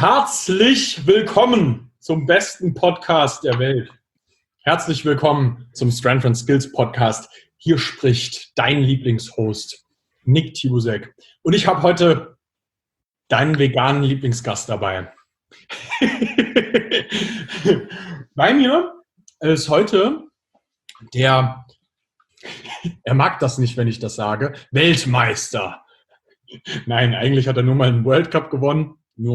Herzlich willkommen zum besten Podcast der Welt. Herzlich willkommen zum Strength and Skills Podcast. Hier spricht dein Lieblingshost, Nick Tibusek. Und ich habe heute deinen veganen Lieblingsgast dabei. Bei mir ist heute er mag das nicht, wenn ich das sage, Weltmeister. Nein, eigentlich hat er nur mal einen World Cup gewonnen.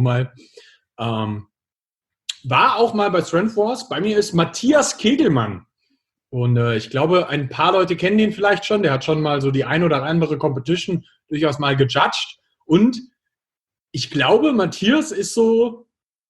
War auch mal bei Strength Wars. Bei mir ist Matthias Kegelmann. Und ich glaube, ein paar Leute kennen ihn vielleicht schon. Der hat schon mal so die ein oder andere Competition durchaus mal gejudged. Und ich glaube, Matthias ist so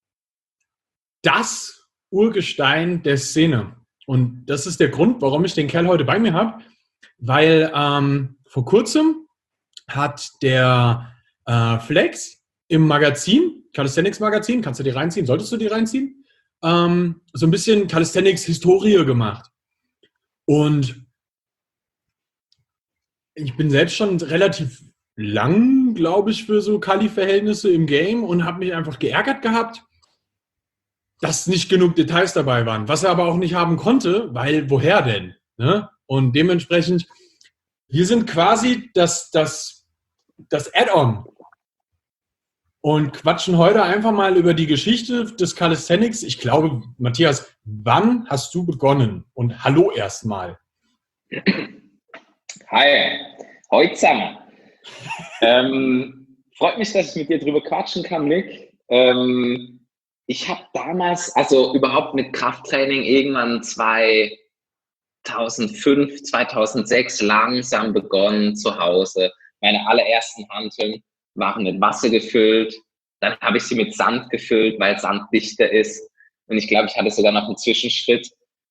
das Urgestein der Szene. Und das ist der Grund, warum ich den Kerl heute bei mir habe. Weil vor kurzem hat der Flex im Magazin, Calisthenics Magazin, kannst du die reinziehen? Solltest du die reinziehen? So ein bisschen Calisthenics Historie gemacht. Und ich bin selbst schon relativ lang, glaube ich, für so Kali-Verhältnisse im Game und habe mich einfach geärgert gehabt, dass nicht genug Details dabei waren. Was er aber auch nicht haben konnte, weil woher denn? Ne? Und dementsprechend, wir sind quasi das Add-on und quatschen heute einfach mal über die Geschichte des Calisthenics. Ich glaube, Matthias, wann hast du begonnen? Und hallo erstmal. Hi, heute zusammen. Freut mich, dass ich mit dir drüber quatschen kann, Nick. Ich habe damals, also überhaupt mit Krafttraining irgendwann 2005, 2006 langsam begonnen zu Hause. Meine allerersten Hanteln waren mit Wasser gefüllt. Dann habe ich sie mit Sand gefüllt, weil Sand dichter ist. Und ich glaube, ich hatte sogar noch einen Zwischenschritt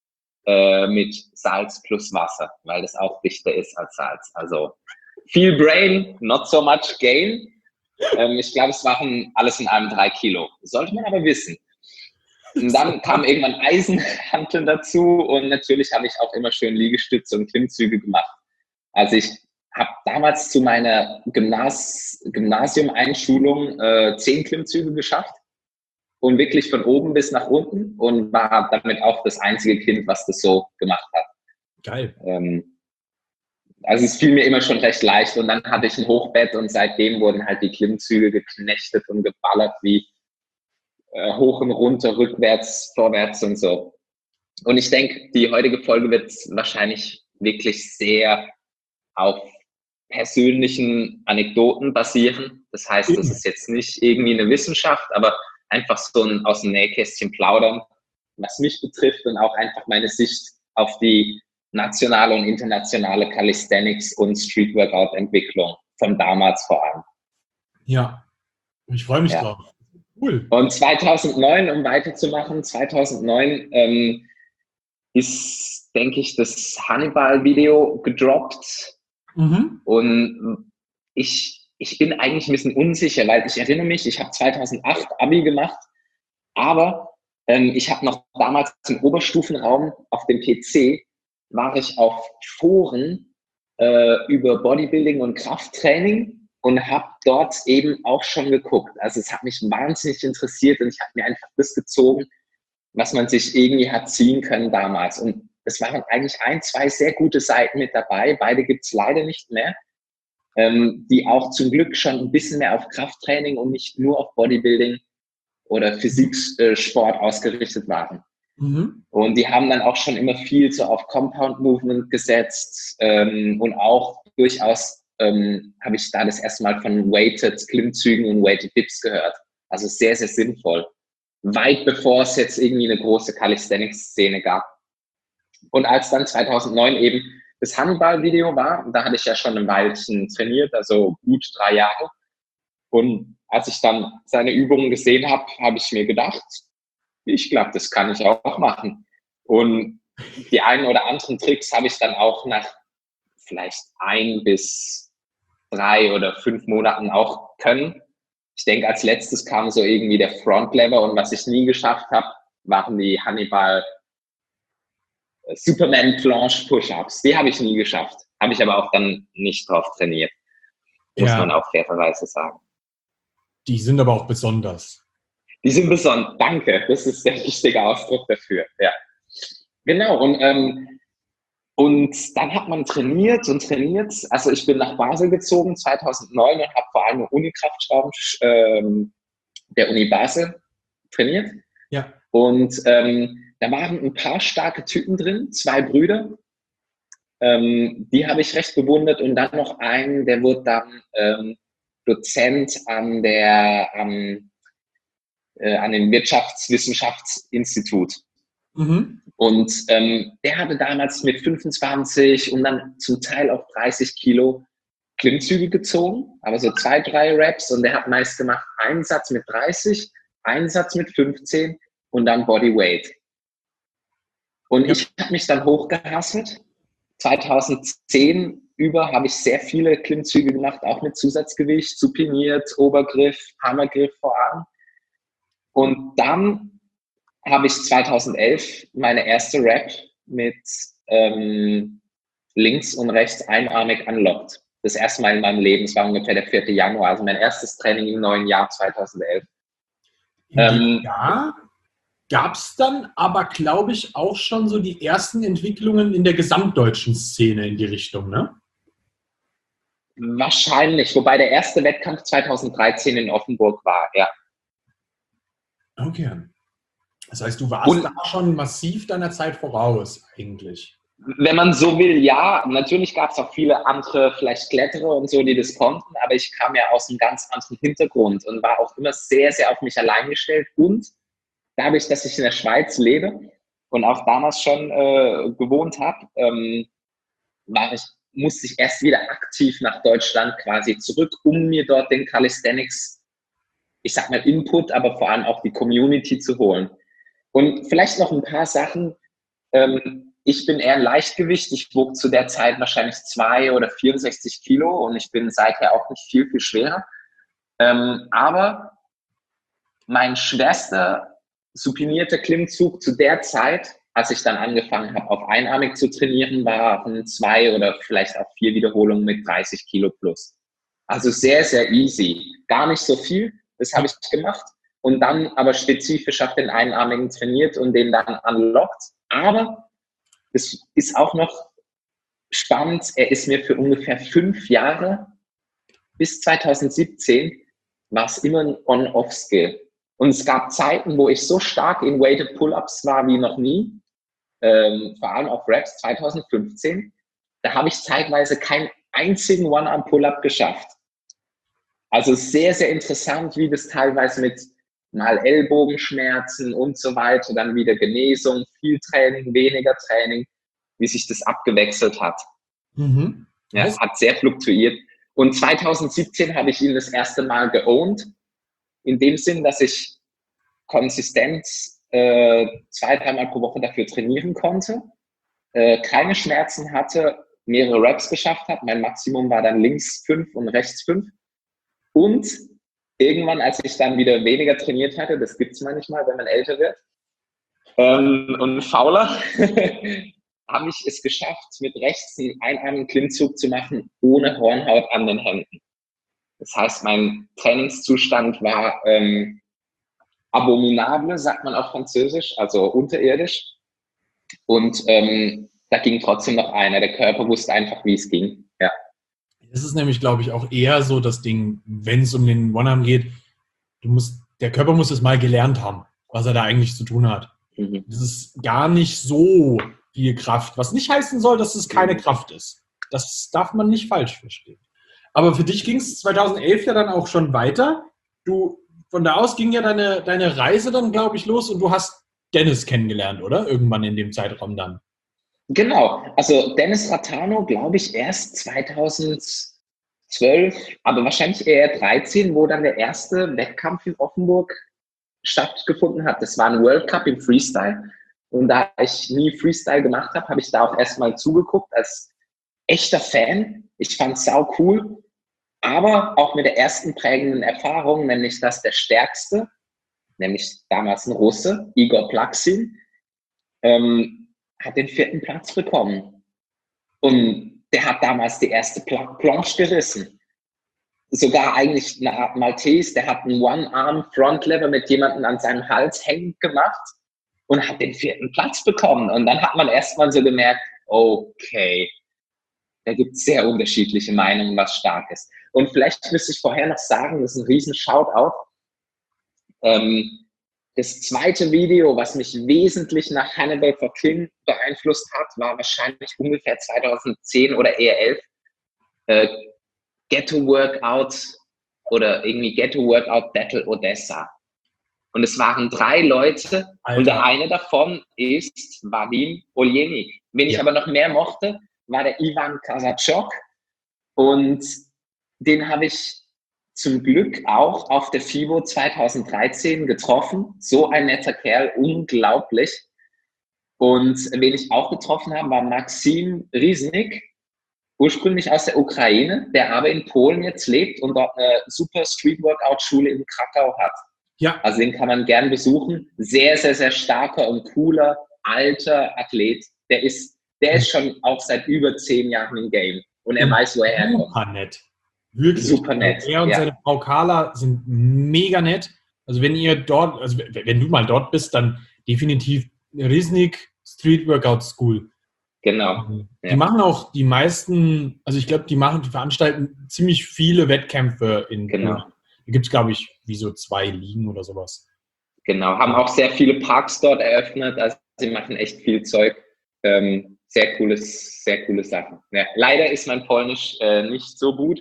mit Salz plus Wasser, weil das auch dichter ist als Salz. Also viel Brain, not so much Gain. Ich glaube, es waren alles in allem 3 Kilo. Sollte man aber wissen. Und dann kamen irgendwann Eisenhanteln dazu und natürlich habe ich auch immer schön Liegestütze und Klimmzüge gemacht. Also ich habe damals zu meiner Gymnasium-Einschulung 10 Klimmzüge geschafft und wirklich von oben bis nach unten und war damit auch das einzige Kind, was das so gemacht hat. Geil. Also es fiel mir immer schon recht leicht und dann hatte ich ein Hochbett und seitdem wurden halt die Klimmzüge geknechtet und geballert wie hoch und runter, rückwärts, vorwärts und so. Und ich denke, die heutige Folge wird wahrscheinlich wirklich sehr auf persönlichen Anekdoten basieren. Das heißt, das ist jetzt nicht irgendwie eine Wissenschaft, aber einfach so ein aus dem Nähkästchen plaudern, was mich betrifft und auch einfach meine Sicht auf die nationale und internationale Calisthenics und Street Workout Entwicklung von damals vor allem. Ja, ich freue mich drauf. Cool. Und 2009, um weiterzumachen, 2009 ist, denke ich, das Hannibal-Video gedroppt. Mhm. Und ich bin eigentlich ein bisschen unsicher, weil ich erinnere mich, ich habe 2008 Abi gemacht, aber ich habe noch damals im Oberstufenraum auf dem PC, war ich auf Foren über Bodybuilding und Krafttraining und habe dort eben auch schon geguckt. Also es hat mich wahnsinnig interessiert und ich habe mir einfach das gezogen, was man sich irgendwie hat ziehen können damals. Und es waren eigentlich 1, 2 sehr gute Seiten mit dabei. Beide gibt es leider nicht mehr, die auch zum Glück schon ein bisschen mehr auf Krafttraining und nicht nur auf Bodybuilding oder Physiksport ausgerichtet waren. Mhm. Und die haben dann auch schon immer viel so auf Compound Movement gesetzt und auch durchaus habe ich da das erste Mal von Weighted Klimmzügen und Weighted Dips gehört. Also sehr, sehr sinnvoll. Weit bevor es jetzt irgendwie eine große Calisthenics-Szene gab. Und als dann 2009 eben das Hannibal-Video war, da hatte ich ja schon ein Weilchen trainiert, also gut 3 Jahre. Und als ich dann seine Übungen gesehen habe, habe ich mir gedacht, ich glaube, das kann ich auch machen. Und die einen oder anderen Tricks habe ich dann auch nach vielleicht 1 bis 3 oder 5 Monaten auch können. Ich denke, als letztes kam so irgendwie der Frontlever und was ich nie geschafft habe, waren die Hannibal Superman Planche Push-Ups. Die habe ich nie geschafft. Habe ich aber auch dann nicht drauf trainiert. Muss man auch fairerweise sagen. Die sind aber auch besonders. Die sind besonders, danke, das ist der richtige Ausdruck dafür, ja. Genau, und dann hat man trainiert und trainiert. Also ich bin nach Basel gezogen 2009 und habe vor allem Unikraftschrauben der Uni Basel trainiert. Ja. Und da waren ein paar starke Typen drin, 2 Brüder. Die habe ich recht bewundert. Und dann noch einen, der wurde dann Dozent an dem Wirtschaftswissenschaftsinstitut. Und der hatte damals mit 25 und dann zum Teil auch 30 Kilo Klimmzüge gezogen, aber so 2, 3 Reps, und der hat meist gemacht einen Satz mit 30, einen Satz mit 15 und dann Bodyweight. Und ich habe mich dann hochgehasselt. 2010 habe ich sehr viele Klimmzüge gemacht, auch mit Zusatzgewicht, supiniert, Obergriff, Hammergriff vor allem. Und dann habe ich 2011 meine erste Rep mit links und rechts einarmig unlocked. Das erste Mal in meinem Leben, es war ungefähr der 4. Januar, also mein erstes Training im neuen Jahr 2011. Ja, gab es dann aber, glaube ich, auch schon so die ersten Entwicklungen in der gesamtdeutschen Szene in die Richtung, ne? Wahrscheinlich, wobei der erste Wettkampf 2013 in Offenburg war, ja. Okay. Das heißt, du warst da schon massiv deiner Zeit voraus, eigentlich. Wenn man so will, ja. Natürlich gab es auch viele andere, vielleicht Kletterer und so, die das konnten, aber ich kam ja aus einem ganz anderen Hintergrund und war auch immer sehr, sehr auf mich allein gestellt. Und dadurch, dass ich in der Schweiz lebe und auch damals schon gewohnt habe, musste ich erst wieder aktiv nach Deutschland quasi zurück, um mir dort den Calisthenics, ich sag mal Input, aber vor allem auch die Community zu holen. Und vielleicht noch ein paar Sachen. Ich bin eher ein Leichtgewicht. Ich wog zu der Zeit wahrscheinlich 2 oder 64 Kilo und ich bin seither auch nicht viel, viel schwerer. Aber mein schwerster supinierter Klimmzug zu der Zeit, als ich dann angefangen habe, auf einarmig zu trainieren, waren 2 oder vielleicht auch 4 Wiederholungen mit 30 Kilo plus. Also sehr, sehr easy. Gar nicht so viel, das habe ich gemacht. Und dann aber spezifisch auf den Einarmigen trainiert und den dann unlockt. Aber es ist auch noch spannend, er ist mir für ungefähr 5 Jahre, bis 2017, war es immer ein On-Off-Skill. Und es gab Zeiten, wo ich so stark in Weighted Pull-Ups war wie noch nie, vor allem auf Reps 2015. Da habe ich zeitweise keinen einzigen One-Arm-Pull-Up geschafft. Also sehr, sehr interessant, wie das teilweise mit mal Ellbogenschmerzen und so weiter, dann wieder Genesung, viel Training, weniger Training, wie sich das abgewechselt hat. Ja, hat sehr fluktuiert. Und 2017 habe ich ihn das erste Mal geowned, in dem Sinn, dass ich konsistent 2, 3 Mal pro Woche dafür trainieren konnte, keine Schmerzen hatte, mehrere Reps geschafft habe. Mein Maximum war dann links 5 und rechts 5. Und irgendwann, als ich dann wieder weniger trainiert hatte, das gibt es manchmal, wenn man älter wird, und fauler, habe ich es geschafft, mit rechts einen einarmigen Klimmzug zu machen, ohne Hornhaut an den Händen. Das heißt, mein Trainingszustand war abominable, sagt man auf Französisch, also unterirdisch. Und da ging trotzdem noch einer. Der Körper wusste einfach, wie es ging. Ja. Das ist nämlich, glaube ich, auch eher so das Ding, wenn es um den One-Arm geht, der Körper muss es mal gelernt haben, was er da eigentlich zu tun hat. Das ist gar nicht so viel Kraft, was nicht heißen soll, dass es keine Kraft ist. Das darf man nicht falsch verstehen. Aber für dich ging es 2011 ja dann auch schon weiter. Von da aus ging ja deine Reise dann, glaube ich, los und du hast Dennis kennengelernt, oder? Irgendwann in dem Zeitraum dann. Genau. Also Dennis Ratano, glaube ich, erst 2012, aber wahrscheinlich eher 13, wo dann der erste Wettkampf in Offenburg stattgefunden hat. Das war ein World Cup im Freestyle. Und da ich nie Freestyle gemacht habe, habe ich da auch erstmal zugeguckt als echter Fan. Ich fand es sau cool. Aber auch mit der ersten prägenden Erfahrung, nämlich dass der Stärkste, nämlich damals ein Russe, Igor Plaksin, hat den 4. Platz bekommen. Und der hat damals die erste Planche gerissen. sogar eigentlich eine Art Maltese, der hat einen One-Arm-Front-Lever mit jemandem an seinem Hals hängend gemacht und hat den 4. Platz bekommen. Und dann hat man erstmal so gemerkt, okay, da gibt es sehr unterschiedliche Meinungen, was stark ist. Und vielleicht müsste ich vorher noch sagen, das ist ein riesen Shoutout. Das zweite Video, was mich wesentlich nach Hannibal for King beeinflusst hat, war wahrscheinlich ungefähr 2010 oder eher 11. Ghetto Workout oder irgendwie Ghetto Workout Battle Odessa. Und es waren 3 Leute, Alter. Und der eine davon ist Vadim Oljenik. Wen ich aber noch mehr mochte, war der Ivan Kasachok. Und den habe ich zum Glück auch auf der FIBO 2013 getroffen. So ein netter Kerl, unglaublich. Und wen ich auch getroffen habe, war Maxim Riesnik, ursprünglich aus der Ukraine, der aber in Polen jetzt lebt und dort eine super Street-Workout-Schule in Krakau hat. Ja. Also den kann man gern besuchen. Sehr, sehr, sehr starker und cooler, alter Athlet. Der ist schon auch seit über 10 Jahren im Game. Und er weiß, wo er herkommt. Super nett. Wirklich. Super nett. Er und seine Frau Carla sind mega nett. Also wenn du mal dort bist, dann definitiv Riesnik Street Workout School. Genau. Die machen auch die meisten, also ich glaube, die veranstalten ziemlich viele Wettkämpfe in Genau. Da gibt es, glaube ich, wie so 2 Ligen oder sowas. Genau, haben auch sehr viele Parks dort eröffnet, also sie machen echt viel Zeug. Sehr coole Sachen. Ja, leider ist mein Polnisch nicht so gut,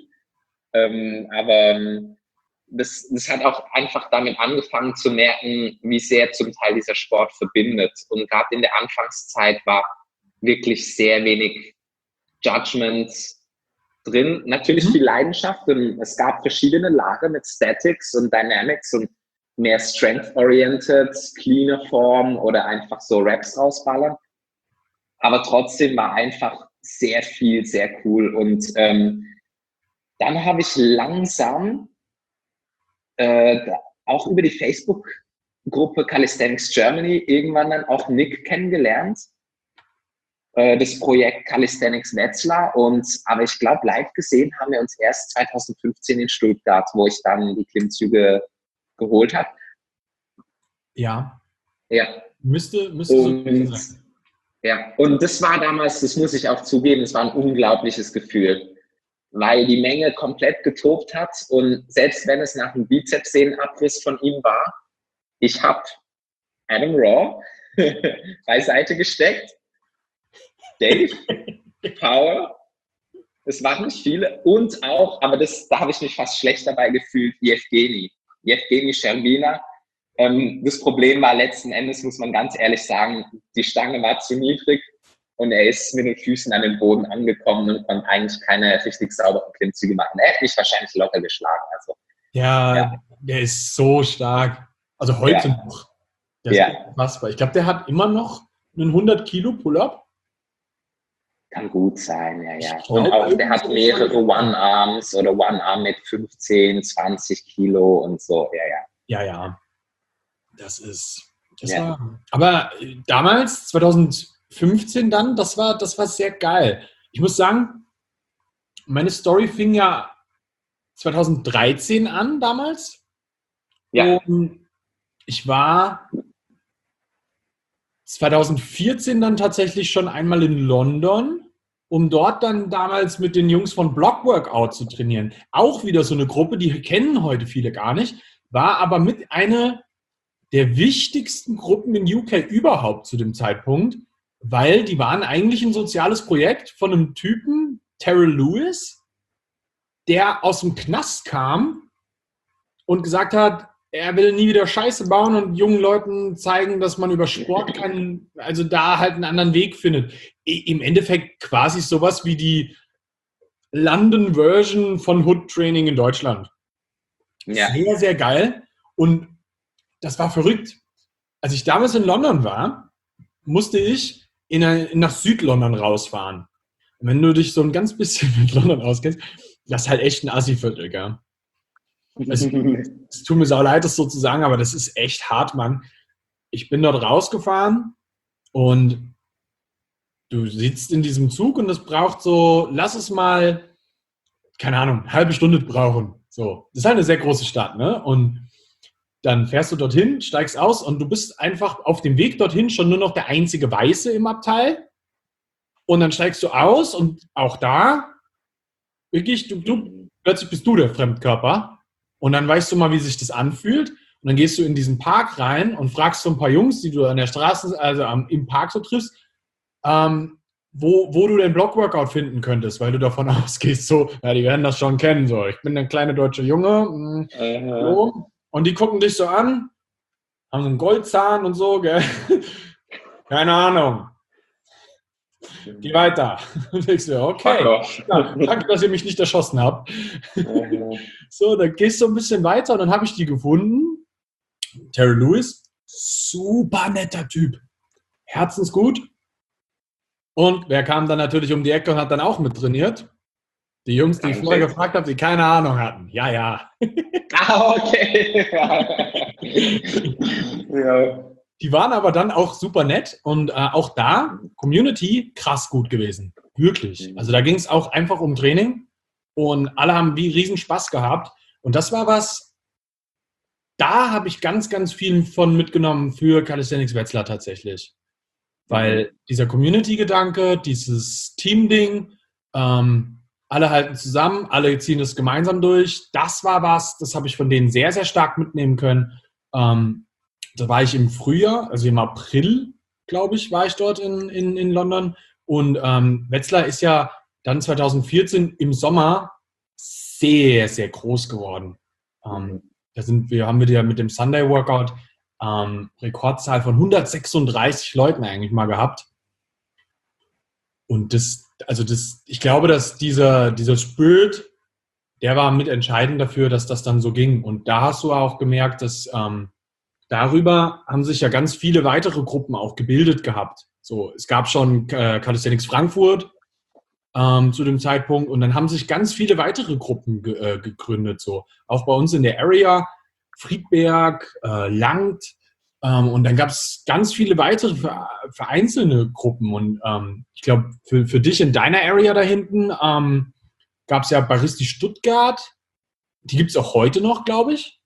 aber das hat auch einfach damit angefangen zu merken, wie sehr zum Teil dieser Sport verbindet. Und gerade in der Anfangszeit war wirklich sehr wenig Judgment drin. Natürlich viel Leidenschaft und es gab verschiedene Lager mit Statics und Dynamics und mehr Strength-oriented, cleaner Form oder einfach so Reps rausballern. Aber trotzdem war einfach sehr viel, sehr cool. Und dann habe ich langsam auch über die Facebook-Gruppe Calisthenics Germany irgendwann dann auch Nick kennengelernt. Das Projekt Calisthenics Wetzlar. Aber ich glaube, live gesehen haben wir uns erst 2015 in Stuttgart, wo ich dann die Klimmzüge geholt habe. Ja. Ja. Müsste so sein. Ja, und das war damals, das muss ich auch zugeben, es war ein unglaubliches Gefühl, weil die Menge komplett getobt hat und selbst wenn es nach einem Bizepssehnenabriss von ihm war, ich habe Adam Raw beiseite gesteckt, Dave, Power, es waren nicht viele und auch, aber da habe ich mich fast schlecht dabei gefühlt, Yevgeny Sherbina. Das Problem war letzten Endes, muss man ganz ehrlich sagen, die Stange war zu niedrig und er ist mit den Füßen an den Boden angekommen und konnte eigentlich keine richtig sauberen Klimmzüge machen. Er hätte mich wahrscheinlich locker geschlagen. Also, ja, der ist so stark. Also heute noch. Das ist unfassbar. Ich glaube, der hat immer noch einen 100 Kilo Pull-Up. Kann gut sein, ja. Und auch der hat mehrere One-Arms oder One-Arm mit 15, 20 Kilo und so, Ja. Das war, aber damals, 2015 dann, das war sehr geil. Ich muss sagen, meine Story fing ja 2013 an damals. Ja. Und ich war 2014 dann tatsächlich schon einmal in London, um dort dann damals mit den Jungs von Block Workout zu trainieren. Auch wieder so eine Gruppe, die kennen heute viele gar nicht, war aber mit einer der wichtigsten Gruppen in UK überhaupt zu dem Zeitpunkt, weil die waren eigentlich ein soziales Projekt von einem Typen, Terrell Lewis, der aus dem Knast kam und gesagt hat, er will nie wieder Scheiße bauen und jungen Leuten zeigen, dass man über Sport also da halt einen anderen Weg findet. Im Endeffekt quasi sowas wie die London-Version von Hood-Training in Deutschland. Ja. Sehr, sehr geil. Und das war verrückt. Als ich damals in London war, musste ich nach Südlondon rausfahren. Und wenn du dich so ein ganz bisschen mit London auskennst, das ist halt echt ein Assi-Viertel, gell? Es tut mir sau leid, das so zu sagen, aber das ist echt hart, Mann. Ich bin dort rausgefahren und du sitzt in diesem Zug und es braucht so, lass es mal, keine Ahnung, eine halbe Stunde brauchen. So, das ist halt eine sehr große Stadt, ne? Und dann fährst du dorthin, steigst aus und du bist einfach auf dem Weg dorthin schon nur noch der einzige Weiße im Abteil. Und dann steigst du aus und auch da, wirklich, plötzlich bist du der Fremdkörper. Und dann weißt du mal, wie sich das anfühlt. Und dann gehst du in diesen Park rein und fragst so ein paar Jungs, die du an der Straße, also im Park so triffst, wo du den Block-Workout finden könntest, weil du davon ausgehst, so, ja, die werden das schon kennen, so, ich bin der kleine deutsche Junge, so. Und die gucken dich so an, haben so einen Goldzahn und so, gell? Keine Ahnung. Geh weiter. Und ich so, okay, ja, danke, dass ihr mich nicht erschossen habt. So, dann gehst du ein bisschen weiter und dann habe ich die gefunden. Terry Lewis, super netter Typ, herzensgut. Und wer kam dann natürlich um die Ecke und hat dann auch mit trainiert? Die Jungs, die ich vorher gefragt habe, die keine Ahnung hatten. Ja, ja. Ah, okay. Ja. Die waren aber dann auch super nett und auch da, Community, krass gut gewesen. Wirklich. Also da ging es auch einfach um Training und alle haben wie riesen Spaß gehabt. Und das war was, da habe ich ganz, ganz viel von mitgenommen für Calisthenics Wetzlar tatsächlich. Weil dieser Community-Gedanke, dieses Team-Ding, alle halten zusammen, alle ziehen es gemeinsam durch. Das war was, das habe ich von denen sehr, sehr stark mitnehmen können. Da war ich im Frühjahr, also im April, glaube ich, war ich dort in London. Und Wetzlar ist ja dann 2014 im Sommer sehr, sehr groß geworden. Haben wir ja mit dem Sunday Workout Rekordzahl von 136 Leuten eigentlich mal gehabt. Und ich glaube, dass dieser Spirit, der war mitentscheidend dafür, dass das dann so ging. Und da hast du auch gemerkt, dass darüber haben sich ja ganz viele weitere Gruppen auch gebildet gehabt. So, es gab schon Calisthenics Frankfurt zu dem Zeitpunkt und dann haben sich ganz viele weitere Gruppen gegründet. So, auch bei uns in der Area, Friedberg, Langt, und dann gab es ganz viele weitere vereinzelte Gruppen. Und ich glaube, für dich in deiner Area da hinten gab es ja Baristi Stuttgart. Die gibt es auch heute noch, glaube ich.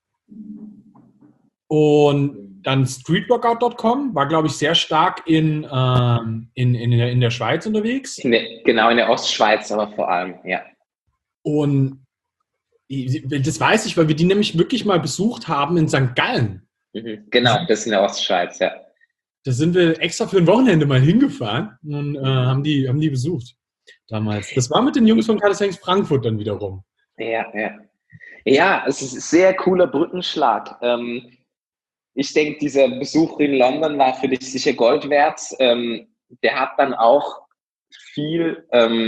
Und dann streetworkout.com war, glaube ich, sehr stark in der Schweiz unterwegs. Genau, in der Ostschweiz aber vor allem, ja. Und das weiß ich, weil wir die nämlich wirklich mal besucht haben in St. Gallen. Genau, das ist in der Ostschweiz, ja. Da sind wir extra für ein Wochenende mal hingefahren und haben die besucht damals. Das war mit den Jungs von Calisthenics Frankfurt dann wiederum. Ja, ja. Ja, es ist ein sehr cooler Brückenschlag. Ich denke, dieser Besuch in London war für dich sicher Gold wert. Der hat dann auch viel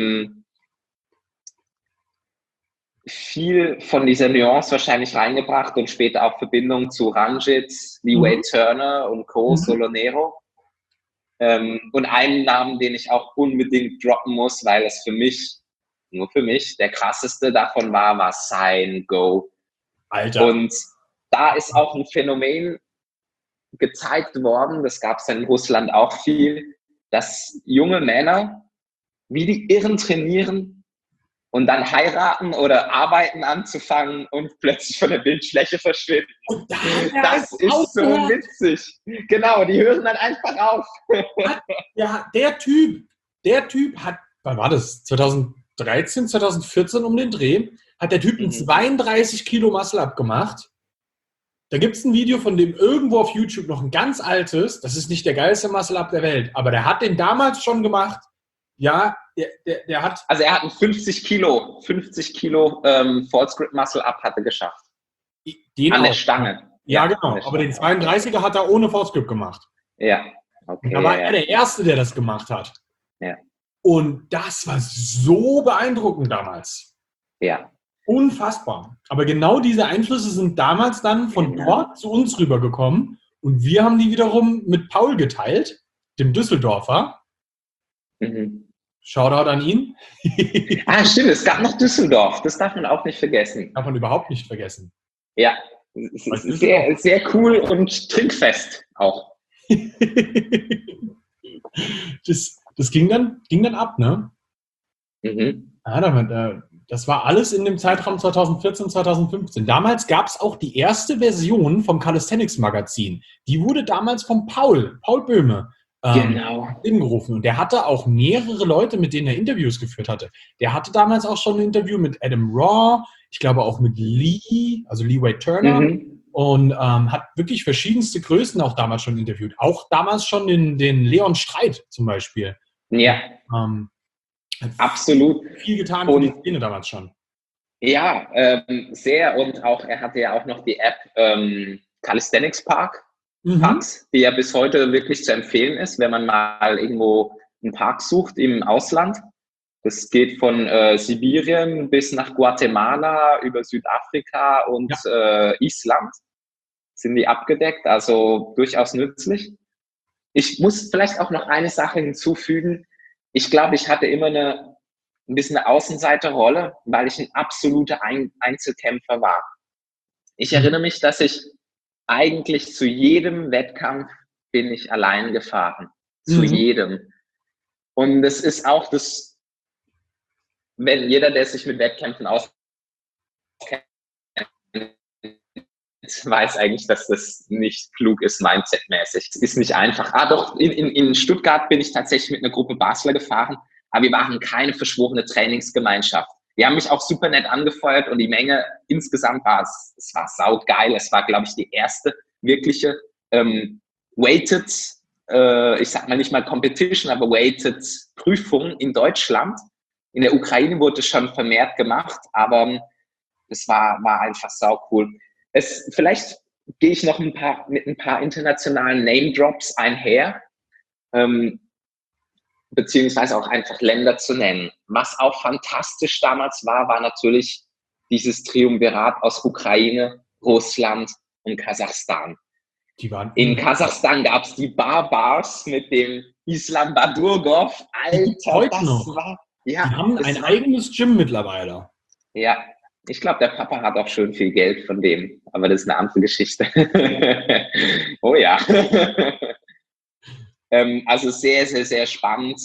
von dieser Nuance wahrscheinlich reingebracht und später auch Verbindung zu Ranjit, wie Wade Turner und Co., Solonero. Und einen Namen, den ich auch unbedingt droppen muss, weil es nur für mich, der krasseste davon war Sign Go. Alter. Und da ist auch ein Phänomen gezeigt worden, das gab es in Russland auch viel, dass junge Männer wie die Irren trainieren und dann heiraten oder arbeiten anzufangen und plötzlich von der Bildfläche verschwinden. Das ist so witzig. Genau, die hören dann einfach auf. Ja, der Typ hat, wann war das? 2013, 2014 um den Dreh, hat der Typ einen 32 Kilo Muscle-Up gemacht. Da gibt es ein Video von dem irgendwo auf YouTube, noch ein ganz altes. Das ist nicht der geilste Muscle-Up der Welt, aber der hat den damals schon gemacht. Ja, der hat... Also er hat einen 50 Kilo False Grip Muscle-Up hatte geschafft. Den an auch. Der Stange. Ja, genau. Aber den 32er hat er ohne False Grip gemacht. Ja, okay. Da war er der Erste, der das gemacht hat. Ja. Und das war so beeindruckend damals. Ja. Unfassbar. Aber genau diese Einflüsse sind damals dann von dort zu uns rübergekommen und wir haben die wiederum mit Paul geteilt, dem Düsseldorfer. Shoutout an ihn. Stimmt, es gab noch Düsseldorf. Das darf man auch nicht vergessen. Darf man überhaupt nicht vergessen. Ja, sehr, sehr cool und trinkfest auch. Das ging dann ab, ne? Mhm. Ja, Das war alles in dem Zeitraum 2014, 2015. Damals gab es auch die erste Version vom Calisthenics-Magazin. Die wurde damals von Paul Böhme, gerufen. Und der hatte auch mehrere Leute, mit denen er Interviews geführt hatte. Der hatte damals auch schon ein Interview mit Adam Raw, ich glaube auch mit Lee, also Lee Wade Turner. Und hat wirklich verschiedenste Größen auch damals schon interviewt. Auch damals schon den Leon Streit zum Beispiel. Ja. Absolut. Viel getan für die Szene damals schon. Ja, sehr. Und auch er hatte ja auch noch die App Calisthenics Parks, die ja bis heute wirklich zu empfehlen ist, wenn man mal irgendwo einen Park sucht im Ausland. Das geht von Sibirien bis nach Guatemala, über Südafrika und Island sind die abgedeckt, also durchaus nützlich. Ich muss vielleicht auch noch eine Sache hinzufügen. Ich glaube, ich hatte immer ein bisschen eine Außenseiterrolle, weil ich ein absoluter Einzelkämpfer war. Ich erinnere mich, dass ich eigentlich zu jedem Wettkampf bin ich allein gefahren. Zu jedem. Und das ist auch das, wenn jeder, der sich mit Wettkämpfen auskennt, weiß eigentlich, dass das nicht klug ist, mindsetmäßig. Es ist nicht einfach. Doch, in Stuttgart bin ich tatsächlich mit einer Gruppe Basler gefahren, aber wir waren keine verschworene Trainingsgemeinschaft. Die haben mich auch super nett angefeuert und die Menge insgesamt es war saugeil. Es war, glaube ich, die erste wirkliche weighted, ich sag mal nicht mal Competition, aber weighted Prüfung in Deutschland. In der Ukraine wurde es schon vermehrt gemacht, aber es war einfach sau cool. Vielleicht gehe ich noch mit ein paar internationalen Name-Drops einher, beziehungsweise auch einfach Länder zu nennen. Was auch fantastisch damals war natürlich dieses Triumvirat aus Ukraine, Russland und Kasachstan. In Kasachstan gab es die Barbars mit dem Islam Badurgov. Alter, das war... Ja, die haben ein eigenes Gym mittlerweile. Ja, ich glaube, der Papa hat auch schön viel Geld von dem, aber das ist eine andere Geschichte. Oh ja. Also sehr, sehr, sehr spannend.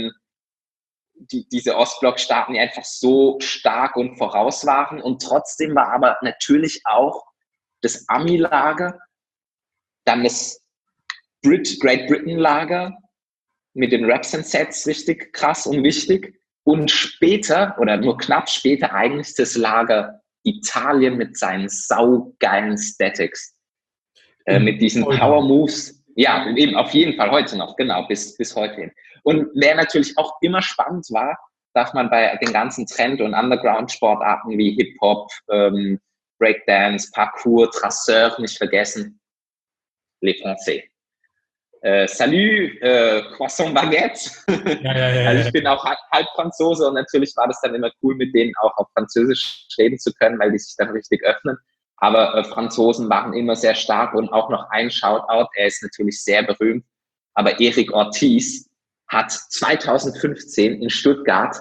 Diese Ostblock-Staaten, die einfach so stark und voraus waren. Und trotzdem war aber natürlich auch das Ami-Lager, dann das Great Britain-Lager mit den Reps and Sets richtig krass und wichtig. Und später, oder nur knapp später, eigentlich das Lager Italien mit seinen saugeilen Statics. Mit diesen Power Moves. Ja, eben auf jeden Fall heute noch, genau, bis heute hin. Und wer natürlich auch immer spannend war, darf man bei den ganzen Trend- und Underground-Sportarten wie Hip-Hop, Breakdance, Parkour, Traceur nicht vergessen. Les Français. Salut, Croissant Baguette. Also ich bin auch halb Franzose und natürlich war das dann immer cool, mit denen auch auf Französisch reden zu können, weil die sich dann richtig öffnen. Aber Franzosen waren immer sehr stark und auch noch ein Shoutout, er ist natürlich sehr berühmt, aber Eric Ortiz hat 2015 in Stuttgart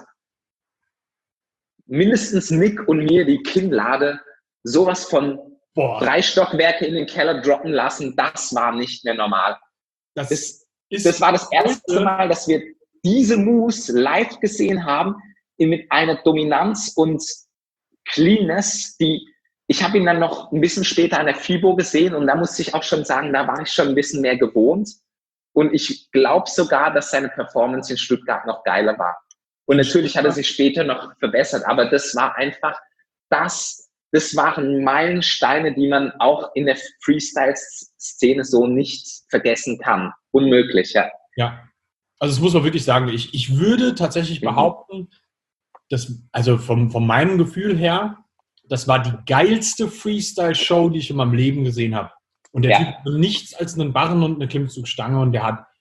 mindestens Nick und mir die Kinnlade sowas von 3 Stockwerke in den Keller droppen lassen. Das war nicht mehr normal. Das war das erste Mal, dass wir diese Moves live gesehen haben, mit einer Dominanz und Cleanness, ich habe ihn dann noch ein bisschen später an der FIBO gesehen und da musste ich auch schon sagen, da war ich schon ein bisschen mehr gewohnt und ich glaube sogar, dass seine Performance in Stuttgart noch geiler war. Und natürlich hat er sich später noch verbessert, aber das war einfach das waren Meilensteine, die man auch in der Freestyle-Szene so nicht vergessen kann. Unmöglich, ja. Ja, also das muss man wirklich sagen. Ich würde tatsächlich behaupten, dass, also von meinem Gefühl her, das war die geilste Freestyle-Show, die ich in meinem Leben gesehen habe. Und der Typ hatte nichts als einen Barren und eine Klimmzugstange und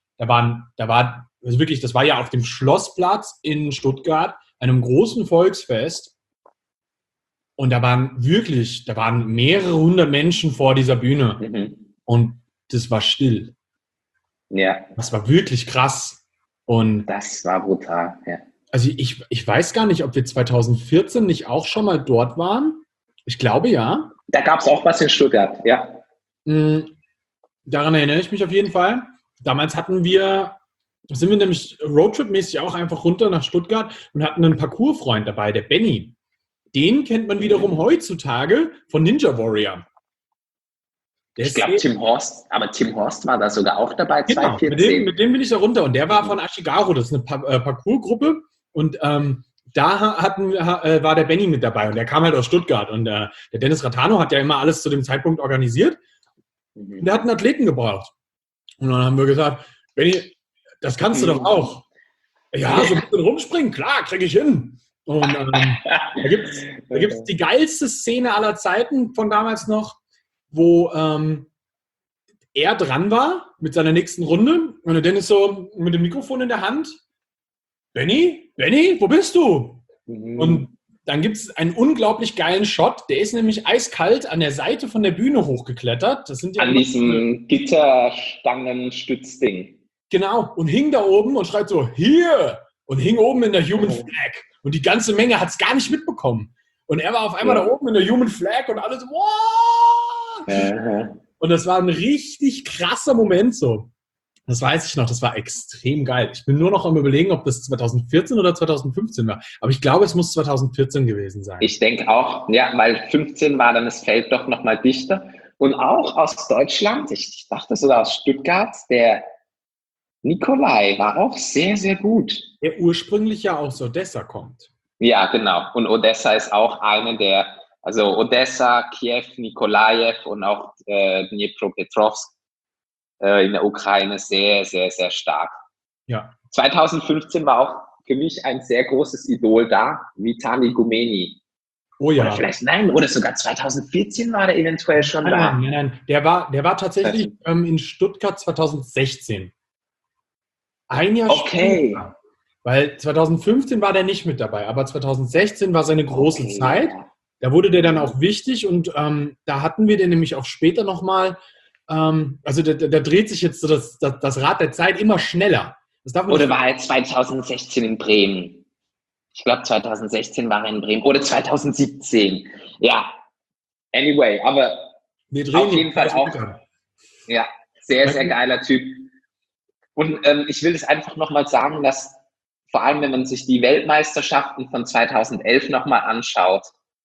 das war ja auf dem Schlossplatz in Stuttgart, einem großen Volksfest. Und da waren mehrere hundert Menschen vor dieser Bühne. Und das war still. Ja. Das war wirklich krass. Und das war brutal, ja. Also ich weiß gar nicht, ob wir 2014 nicht auch schon mal dort waren. Ich glaube, ja. Da gab es auch was in Stuttgart, ja. Daran erinnere ich mich auf jeden Fall. Damals sind wir nämlich Roadtrip-mäßig auch einfach runter nach Stuttgart und hatten einen Parkour-Freund dabei, der Benny. den kennt man wiederum heutzutage von Ninja Warrior. Ich glaube, Tim Horst war da sogar auch dabei, genau, 2014. Mit dem bin ich da runter und der war von Ashigaru, das ist eine Parkour-Gruppe und da war der Benny mit dabei und der kam halt aus Stuttgart und der Dennis Ratano hat ja immer alles zu dem Zeitpunkt organisiert und der hat einen Athleten gebraucht. Und dann haben wir gesagt, Benny, das kannst du doch auch. Ja, so ein bisschen rumspringen, klar, kriege ich hin. Und da gibt's die geilste Szene aller Zeiten von damals noch, wo er dran war mit seiner nächsten Runde und der Dennis so mit dem Mikrofon in der Hand. Benny, wo bist du? Und dann gibt es einen unglaublich geilen Shot, der ist nämlich eiskalt an der Seite von der Bühne hochgeklettert. Das sind ja an diesem Gitterstangenstützding. Genau, und hing da oben und schreit so, hier! Und hing oben in der Human Flag. Und die ganze Menge hat es gar nicht mitbekommen. Und er war auf einmal da oben in der Human Flag und alle so, wow! Und das war ein richtig krasser Moment so. Das weiß ich noch, das war extrem geil. Ich bin nur noch am Überlegen, ob das 2014 oder 2015 war. Aber ich glaube, es muss 2014 gewesen sein. Ich denke auch, ja, weil 15 war dann das Feld doch nochmal dichter. Und auch aus Deutschland, ich dachte sogar aus Stuttgart, der Nikolai war auch sehr, sehr gut. Der ursprünglich ja aus Odessa kommt. Ja, genau. Und Odessa ist auch eine der, also Odessa, Kiew, Nikolajew und auch Dnipropetrovsk in der Ukraine sehr, sehr, sehr stark. Ja. 2015 war auch für mich ein sehr großes Idol da, Vitali Gumeni. Oh ja. Oder vielleicht, oder sogar 2014 war der eventuell schon da. Nein. Der war tatsächlich in Stuttgart 2016. Ein Jahr später. Weil 2015 war der nicht mit dabei, aber 2016 war seine große Zeit. Da wurde der dann auch wichtig und da hatten wir den nämlich auch später nochmal, also da dreht sich jetzt so das Rad der Zeit immer schneller. Oder war er 2016 in Bremen? Ich glaube 2016 war er in Bremen. Oder 2017. Ja, anyway, aber auf jeden Fall auch. Ja, sehr, sehr geiler Typ. Und ich will das einfach nochmal sagen, dass vor allem, wenn man sich die Weltmeisterschaften von 2011 nochmal anschaut,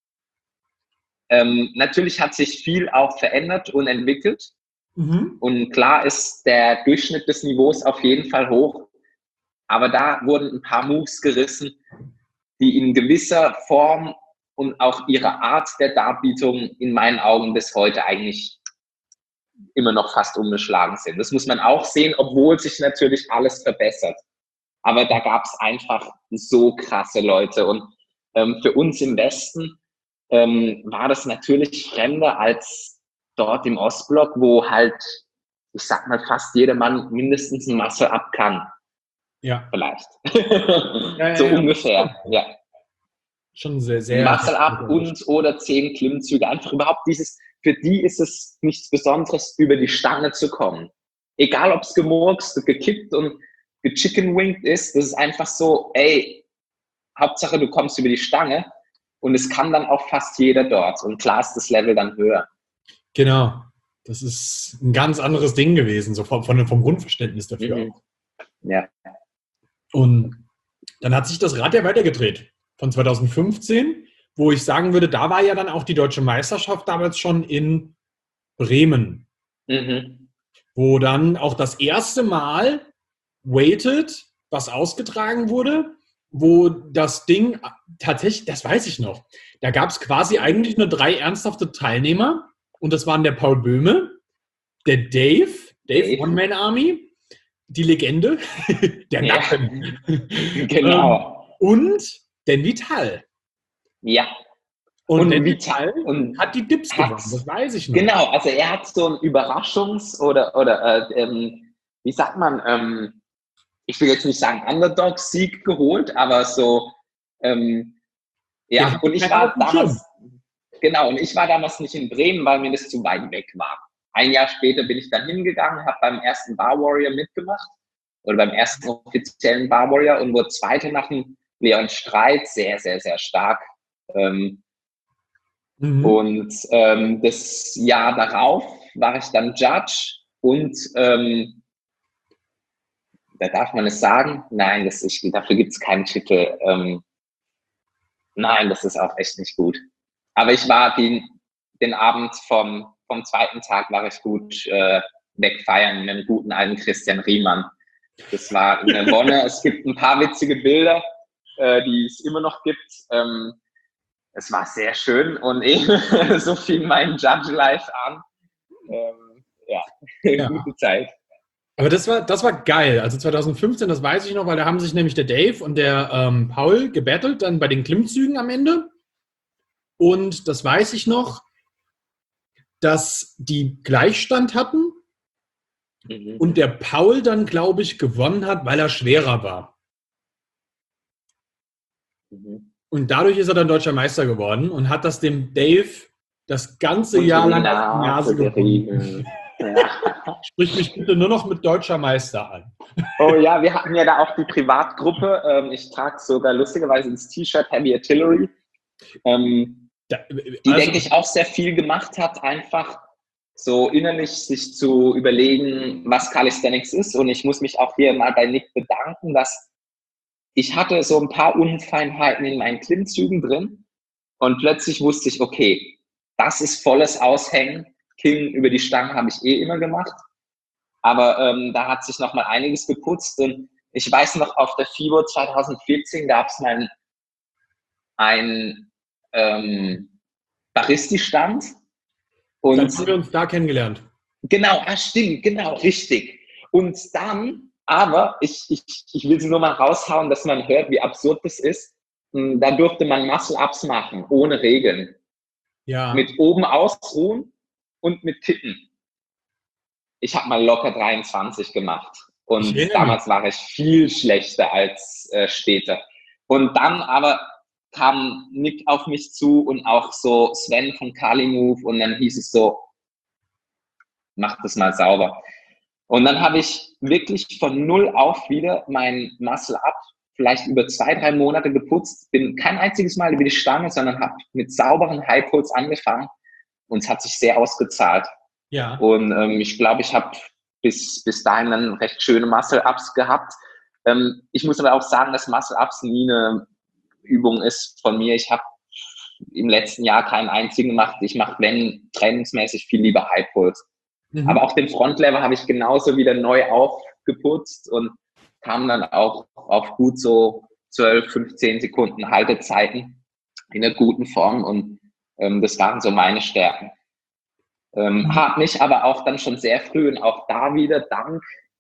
natürlich hat sich viel auch verändert und entwickelt. Und klar ist der Durchschnitt des Niveaus auf jeden Fall hoch. Aber da wurden ein paar Moves gerissen, die in gewisser Form und auch ihre Art der Darbietung in meinen Augen bis heute eigentlich immer noch fast unbeschlagen sind. Das muss man auch sehen, obwohl sich natürlich alles verbessert. Aber da gab es einfach so krasse Leute. Und für uns im Westen war das natürlich fremder als dort im Ostblock, wo halt, ich sag mal, fast jeder Mann mindestens ein Muscle-Up kann. Ja. Vielleicht. So ungefähr, ja. Schon sehr, sehr. Muscle-Up oder 10 Klimmzüge. Einfach überhaupt für die ist es nichts Besonderes, über die Stange zu kommen. Egal, ob es gemurkst, gekippt und gechickenwinkt ist, das ist einfach so, Hauptsache du kommst über die Stange und es kann dann auch fast jeder dort. Und klar ist das Level dann höher. Genau. Das ist ein ganz anderes Ding gewesen, so vom Grundverständnis dafür. Ja. Und dann hat sich das Rad ja weitergedreht. Von 2015, wo ich sagen würde, da war ja dann auch die Deutsche Meisterschaft damals schon in Bremen. Wo dann auch das erste Mal Weighted, was ausgetragen wurde, wo das Ding tatsächlich, das weiß ich noch, da gab es quasi eigentlich nur 3 ernsthafte Teilnehmer und das waren der Paul Böhme, der Dave One Man Army, die Legende, der Nacken. Genau. Und den Vital. Ja. Und den Vital hat die Dips gewonnen, das weiß ich noch. Genau, also er hat so ein Überraschungs- oder wie sagt man, ich will jetzt nicht sagen Underdog-Sieg geholt, aber so, und ich war damals nicht in Bremen, weil mir das zu weit weg war. Ein Jahr später bin ich dann hingegangen, habe beim ersten Bar Warrior mitgemacht oder beim ersten offiziellen Bar Warrior und wurde Zweiter nach dem Leon Streit, sehr, sehr, sehr stark. Und das Jahr darauf war ich dann Judge und da darf man es sagen, nein, dafür gibt es keinen Titel. Nein, das ist auch echt nicht gut. Aber ich war den Abend vom zweiten Tag war ich gut wegfeiern mit dem guten alten Christian Riemann. Das war eine Wonne. Es gibt ein paar witzige Bilder, die es immer noch gibt. Es war sehr schön und so fing mein Judge Life an. Ja. Gute Zeit. Aber das war geil. Also 2015, das weiß ich noch, weil da haben sich nämlich der Dave und der Paul gebettelt, dann bei den Klimmzügen am Ende. Und das weiß ich noch, dass die Gleichstand hatten und der Paul dann, glaube ich, gewonnen hat, weil er schwerer war. Und dadurch ist er dann deutscher Meister geworden und hat das dem Dave das ganze Jahr lang auf die Nase gebunden. Ja. Sprich mich bitte nur noch mit deutscher Meister an. Oh ja, wir hatten ja da auch die Privatgruppe. Ich trage sogar lustigerweise das T-Shirt Heavy Artillery. Die, denke ich, auch sehr viel gemacht hat, einfach so innerlich sich zu überlegen, was Calisthenics ist. Und ich muss mich auch hier mal bei Nick bedanken, dass ich hatte so ein paar Unfeinheiten in meinen Klimmzügen drin und plötzlich wusste ich, okay, das ist volles Aushängen. King über die Stange habe ich immer gemacht. Aber da hat sich nochmal einiges geputzt. Und ich weiß noch, auf der FIBO 2014 gab es mal einen Baristi-Stand. Und dann haben wir uns da kennengelernt. Genau, stimmt, genau, richtig. Und dann, aber ich will sie nur mal raushauen, dass man hört, wie absurd das ist. Da durfte man Muscle-Ups machen, ohne Regeln. Ja. Mit oben ausruhen und mit Kippen. Ich habe mal locker 23 gemacht. Und damals war ich viel schlechter als später. Und dann aber kam Nick auf mich zu und auch so Sven von Kali Move und dann hieß es so, mach das mal sauber. Und dann habe ich wirklich von null auf wieder mein Muscle-Up vielleicht über 2-3 Monate geputzt, bin kein einziges Mal über die Stange, sondern habe mit sauberen High-Pulls angefangen und es hat sich sehr ausgezahlt. Ja. Und ich glaube, ich habe bis dahin dann recht schöne Muscle-Ups gehabt. Ich muss aber auch sagen, dass Muscle-Ups nie eine Übung ist von mir. Ich habe im letzten Jahr keinen einzigen gemacht. Ich mache, wenn, trainingsmäßig viel lieber High-Pulls. Aber auch den Frontlever habe ich genauso wieder neu aufgeputzt und kam dann auch auf gut so 12, 15 Sekunden Haltezeiten in einer guten Form und das waren so meine Stärken. Habe mich aber auch dann schon sehr früh und auch da wieder dank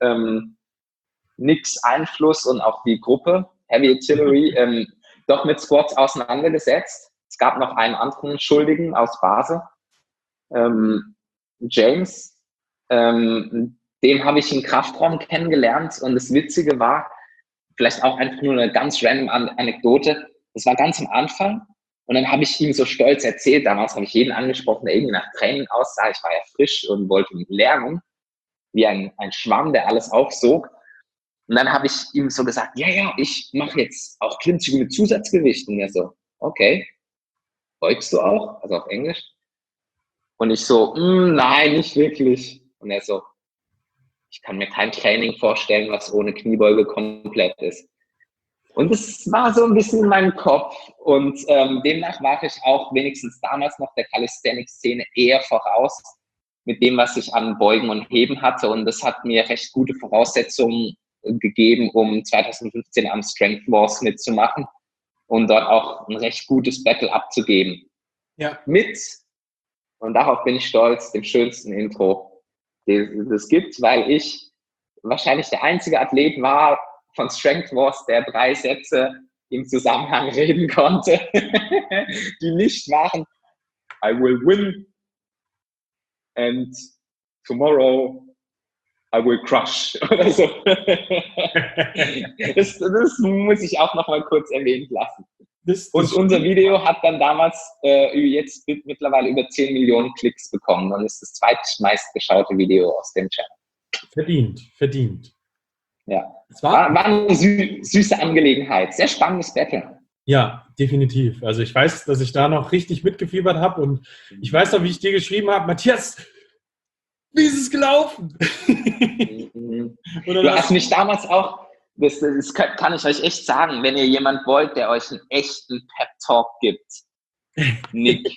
Nicks Einfluss und auch die Gruppe Heavy Artillery doch mit Squats auseinandergesetzt. Es gab noch einen anderen Schuldigen aus Basel, James, den habe ich im Kraftraum kennengelernt und das Witzige war, vielleicht auch einfach nur eine ganz random Anekdote, das war ganz am Anfang und dann habe ich ihm so stolz erzählt, damals habe ich jeden angesprochen, der irgendwie nach Training aussah, ich war ja frisch und wollte lernen, wie ein Schwamm, der alles aufsog. Und dann habe ich ihm so gesagt, ja, ich mache jetzt auch Klimmzüge mit Zusatzgewicht. Und er so, okay, beugst du auch? Also auf Englisch. Und ich so, nein, nicht wirklich. Und er so, ich kann mir kein Training vorstellen, was ohne Kniebeuge komplett ist. Und das war so ein bisschen in meinem Kopf. Und demnach war ich auch wenigstens damals noch der Calisthenics-Szene eher voraus mit dem, was ich an Beugen und Heben hatte. Und das hat mir recht gute Voraussetzungen gegeben, um 2015 am Strength Wars mitzumachen und dort auch ein recht gutes Battle abzugeben. Ja. Mit, und darauf bin ich stolz, dem schönsten Intro, das es gibt, weil ich wahrscheinlich der einzige Athlet war von Strength Wars, der 3 Sätze im Zusammenhang reden konnte, die nicht waren I will win and tomorrow I will crush oder so. Das muss ich auch noch mal kurz erwähnt lassen. Und unser Video hat dann damals jetzt mittlerweile über 10 Millionen Klicks bekommen und ist das zweitmeistgeschaute Video aus dem Channel. Verdient. Ja, war eine süße Angelegenheit. Sehr spannendes Battle. Ja, definitiv. Also ich weiß, dass ich da noch richtig mitgefiebert habe und ich weiß noch, wie ich dir geschrieben habe, Matthias, wie ist es gelaufen? Du hast mich damals auch das kann ich euch echt sagen, wenn ihr jemand wollt, der euch einen echten Pep-Talk gibt. Nick.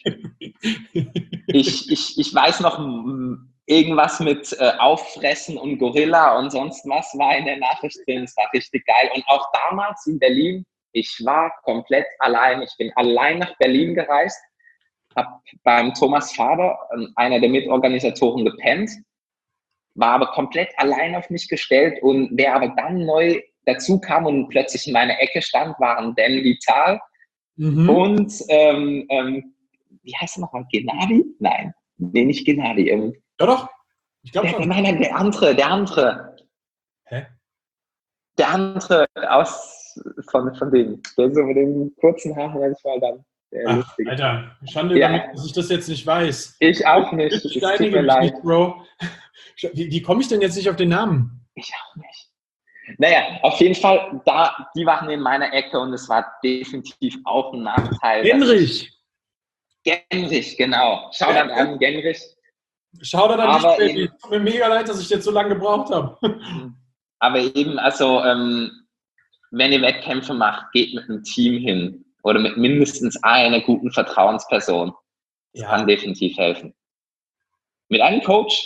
Ich weiß noch, irgendwas mit Auffressen und Gorilla und sonst was war in der Nachricht drin. Es war richtig geil. Und auch damals in Berlin, ich war komplett allein. Ich bin allein nach Berlin gereist, habe beim Thomas Faber, einer der Mitorganisatoren, gepennt, war aber komplett allein auf mich gestellt. Und wer aber dann neu dazu kam und plötzlich in meiner Ecke stand, waren Dan Vital und wie heißt er nochmal? Gennady? Nein, nee, nicht Gennady. Ja doch, ich glaube schon. Nein, der andere. Hä? Der andere von dem. Der so mit dem kurzen Haaren manchmal dann. Ach, Alter, Schande über mich, dass ich das jetzt nicht weiß. Ich auch nicht. Es tut mir leid. Nicht, Bro. Wie komme ich denn jetzt nicht auf den Namen? Ich auch nicht. Naja, auf jeden Fall, die waren in meiner Ecke und es war definitiv auch ein Nachteil. Genrich, genau. Shoutout an Genrich. Shoutout an dich, Baby. Tut mir mega leid, dass ich jetzt so lange gebraucht habe. Aber eben, also, wenn ihr Wettkämpfe macht, geht mit einem Team hin oder mit mindestens einer guten Vertrauensperson. Das kann definitiv helfen. Mit einem Coach?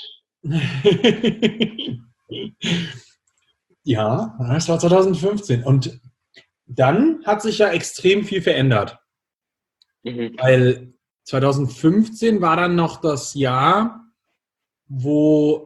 Ja, das war 2015. Und dann hat sich ja extrem viel verändert. Weil 2015 war dann noch das Jahr, wo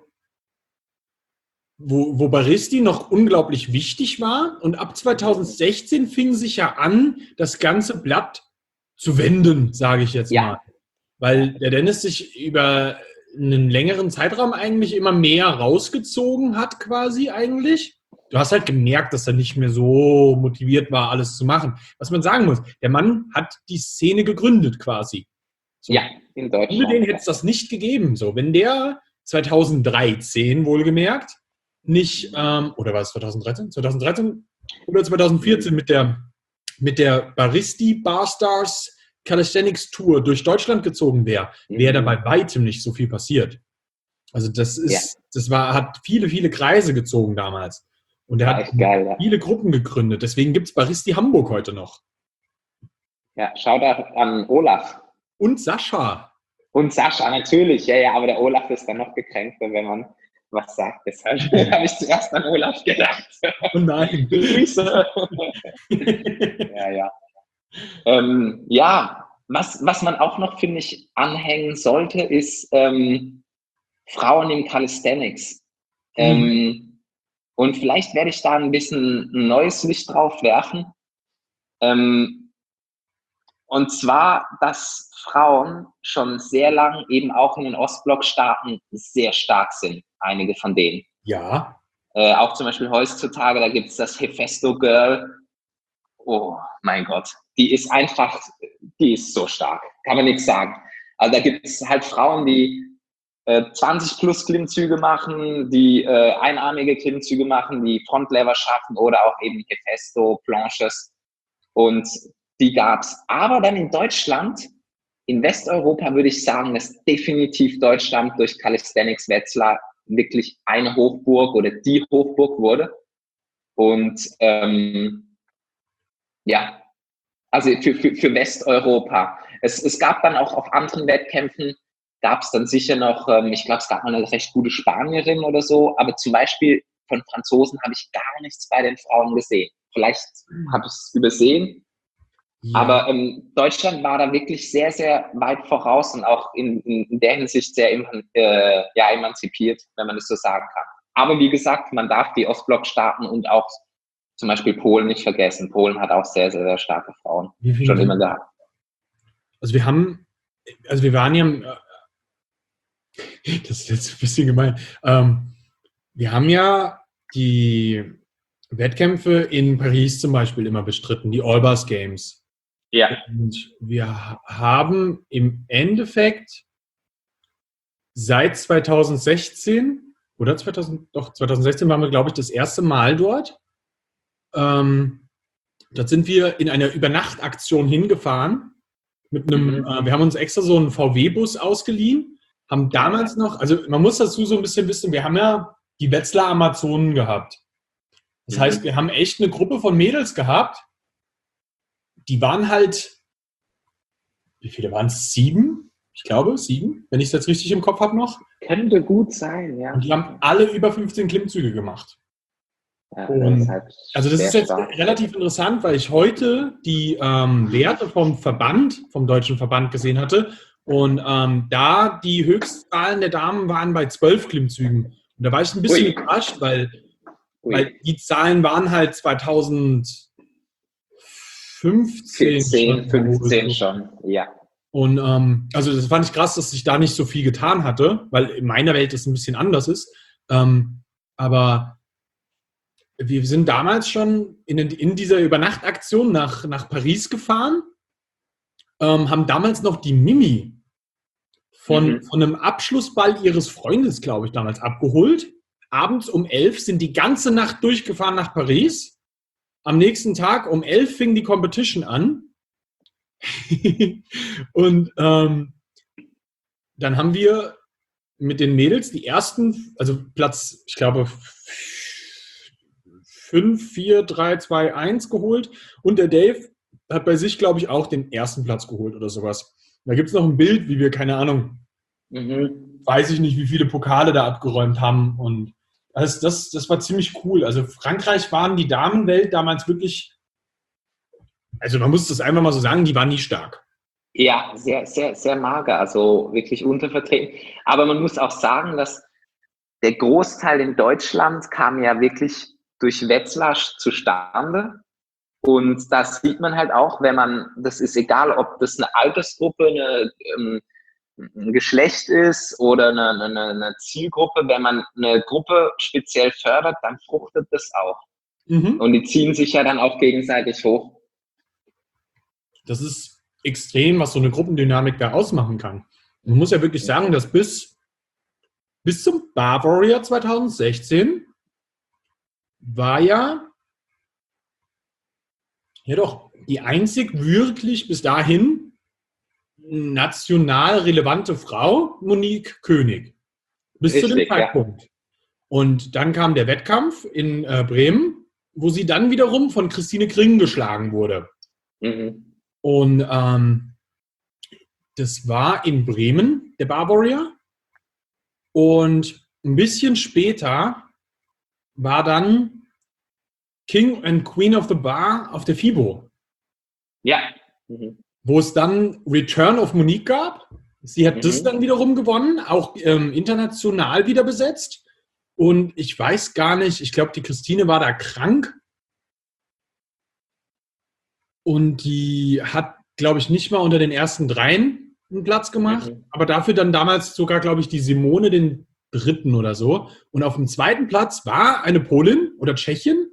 Baristi noch unglaublich wichtig war. Und ab 2016 fing sich ja an, das ganze Blatt zu wenden, sage ich jetzt mal. Weil der Dennis sich über einen längeren Zeitraum eigentlich immer mehr rausgezogen hat, quasi eigentlich. Du hast halt gemerkt, dass er nicht mehr so motiviert war, alles zu machen. Was man sagen muss, der Mann hat die Szene gegründet quasi. So. Ja, in Deutschland. Ohne den hätte es das nicht gegeben. So, wenn der 2013 wohlgemerkt nicht, oder war es 2013? 2013 oder 2014 mit der Baristi Barstars Calisthenics Tour durch Deutschland gezogen wäre, wäre da bei weitem nicht so viel passiert. Also das hat viele, viele Kreise gezogen damals. Und er hat viele Gruppen gegründet. Deswegen gibt es Baristi Hamburg heute noch. Ja, Shoutout an Olaf. Und Sascha. Und Sascha, natürlich. Ja, aber der Olaf ist dann noch gekränkter, wenn man was sagt. Deshalb habe ich zuerst an Olaf gedacht. Oh nein. Grüße. Was man auch noch, finde ich, anhängen sollte, ist Frauen im Calisthenics. Und vielleicht werde ich da ein bisschen ein neues Licht drauf werfen. Und zwar, dass Frauen schon sehr lang eben auch in den Ostblock-Staaten sehr stark sind. Einige von denen. Ja. Auch zum Beispiel heutzutage, da gibt es das Hefesto Girl. Oh mein Gott, die ist so stark. Kann man nichts sagen. Also da gibt es halt Frauen, die 20 plus Klimmzüge machen, die einarmige Klimmzüge machen, die Frontlever schaffen oder auch eben Hefesto, Planches. Und die gab's. Aber dann in Deutschland, in Westeuropa würde ich sagen, dass definitiv Deutschland durch Calisthenics Wetzlar wirklich eine Hochburg oder die Hochburg wurde. Und also für Westeuropa. Es gab dann auch auf anderen Wettkämpfen, gab es dann sicher noch, ich glaube, es gab mal eine recht gute Spanierin oder so, aber zum Beispiel von Franzosen habe ich gar nichts bei den Frauen gesehen. Vielleicht habe ich es übersehen, aber Deutschland war da wirklich sehr, sehr weit voraus und auch in der Hinsicht sehr emanzipiert, wenn man das so sagen kann. Aber wie gesagt, man darf die Ostblock-Staaten und auch zum Beispiel Polen nicht vergessen. Polen hat auch sehr, sehr, sehr starke Frauen. Schon immer gehabt. Also wir waren ja, das ist jetzt ein bisschen gemein, wir haben ja die Wettkämpfe in Paris zum Beispiel immer bestritten, die Olbers Games. Ja. Und wir haben im Endeffekt seit 2016, oder 2016 waren wir, glaube ich, das erste Mal dort. Dort sind wir in einer Übernachtaktion hingefahren. Wir haben uns extra so einen VW-Bus ausgeliehen, haben damals noch, also man muss dazu so ein bisschen wissen, wir haben ja die Wetzlar Amazonen gehabt. Das heißt, wir haben echt eine Gruppe von Mädels gehabt, die waren halt, wie viele waren es? 7? Ich glaube, 7, wenn ich es jetzt richtig im Kopf habe noch. Könnte gut sein, ja. Und die haben alle über 15 Klimmzüge gemacht. Ja, Und, also das ist jetzt stark. relativ interessant, weil ich heute die Werte vom Deutschen Verband gesehen hatte. Und da die Höchstzahlen der Damen waren bei 12 Klimmzügen. Und da war ich ein bisschen überrascht, weil die Zahlen waren halt 2015 15 schon, ja. Und also das fand ich krass, dass sich da nicht so viel getan hatte, weil in meiner Welt das ein bisschen anders ist. Aber wir sind damals schon in dieser Übernachtaktion nach Paris gefahren, haben damals noch die Mimi von einem Abschlussball ihres Freundes, glaube ich, damals abgeholt. Abends um 11 sind die ganze Nacht durchgefahren nach Paris. Am nächsten Tag um 11 fing die Competition an. Und dann haben wir mit den Mädels die ersten, also Platz, ich glaube, 5, 4, 3, 2, 1 geholt. Und der Dave hat bei sich, glaube ich, auch den ersten Platz geholt oder sowas. Da gibt es noch ein Bild, wie wir, keine Ahnung, weiß ich nicht, wie viele Pokale da abgeräumt haben. Und das war ziemlich cool. Also Frankreich waren die Damenwelt damals wirklich, also man muss das einfach mal so sagen, die waren nie stark. Ja, sehr, sehr, sehr mager, also wirklich untervertreten. Aber man muss auch sagen, dass der Großteil in Deutschland kam ja wirklich durch Wetzlar zustande. Und das sieht man halt auch, wenn man, das ist egal, ob das eine Altersgruppe, ein Geschlecht ist oder eine Zielgruppe, wenn man eine Gruppe speziell fördert, dann fruchtet das auch. Und die ziehen sich ja dann auch gegenseitig hoch. Das ist extrem, was so eine Gruppendynamik da ausmachen kann. Man muss ja wirklich sagen, dass bis zum Bavaria 2016 war ja doch die einzig wirklich bis dahin national relevante Frau Monique König. Bis zu dem Zeitpunkt. Ja. Und dann kam der Wettkampf in Bremen, wo sie dann wiederum von Christine Kring geschlagen wurde. Und das war in Bremen, der Bavaria. Und ein bisschen später war dann King and Queen of the Bar auf der FIBO. Ja. Wo es dann Return of Monique gab. Sie hat das dann wiederum gewonnen, auch international wieder besetzt. Und ich weiß gar nicht, ich glaube, die Christine war da krank. Und die hat, glaube ich, nicht mal unter den ersten 3 einen Platz gemacht. Aber dafür dann damals sogar, glaube ich, die Simone den 3. oder so. Und auf dem 2. Platz war eine Polin oder Tschechin.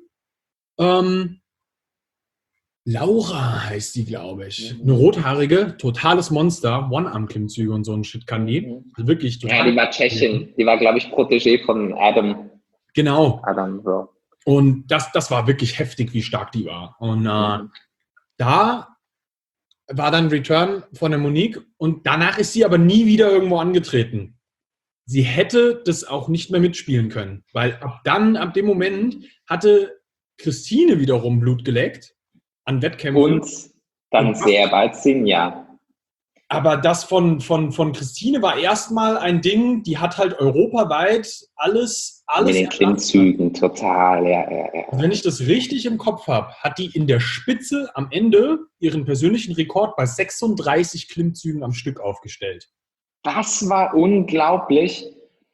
Laura heißt die, glaube ich. Eine rothaarige, totales Monster. One-Arm-Klimmzüge und so ein Shit kann die. Also wirklich total. Ja, die war Tschechin. Die war, glaube ich, Protégé von Adam. Genau. Adam, so. Und das war wirklich heftig, wie stark die war. Und da war dann Return von der Monique und danach ist sie aber nie wieder irgendwo angetreten. Sie hätte das auch nicht mehr mitspielen können, weil ab dem Moment hatte Christine wiederum Blut geleckt an Wettkämpfen. Und dann sehr bald Sinja. Aber das von Christine war erstmal ein Ding, die hat halt europaweit alles mit den Klimmzügen, total, ja. Wenn ich das richtig im Kopf habe, hat die in der Spitze am Ende ihren persönlichen Rekord bei 36 Klimmzügen am Stück aufgestellt. Das war unglaublich.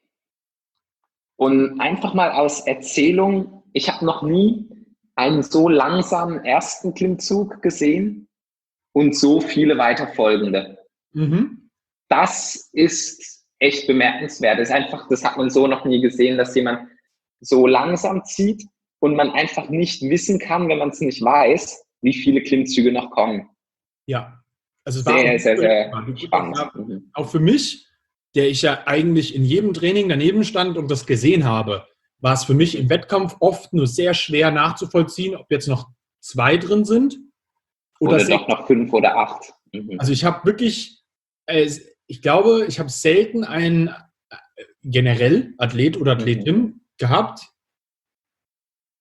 Und einfach mal aus Erzählung, ich habe noch nie einen so langsamen ersten Klimmzug gesehen und so viele weiterfolgende. Das ist echt bemerkenswert. Das hat man so noch nie gesehen, dass jemand so langsam zieht und man einfach nicht wissen kann, wenn man es nicht weiß, wie viele Klimmzüge noch kommen. Ja, also es war sehr spannend. Auch für mich, der ich ja eigentlich in jedem Training daneben stand und das gesehen habe, war es für mich im Wettkampf oft nur sehr schwer nachzuvollziehen, ob jetzt noch 2 drin sind oder doch noch 5 oder 8. Also ich habe wirklich, ich glaube, ich habe selten einen generell Athlet oder Athletin gehabt,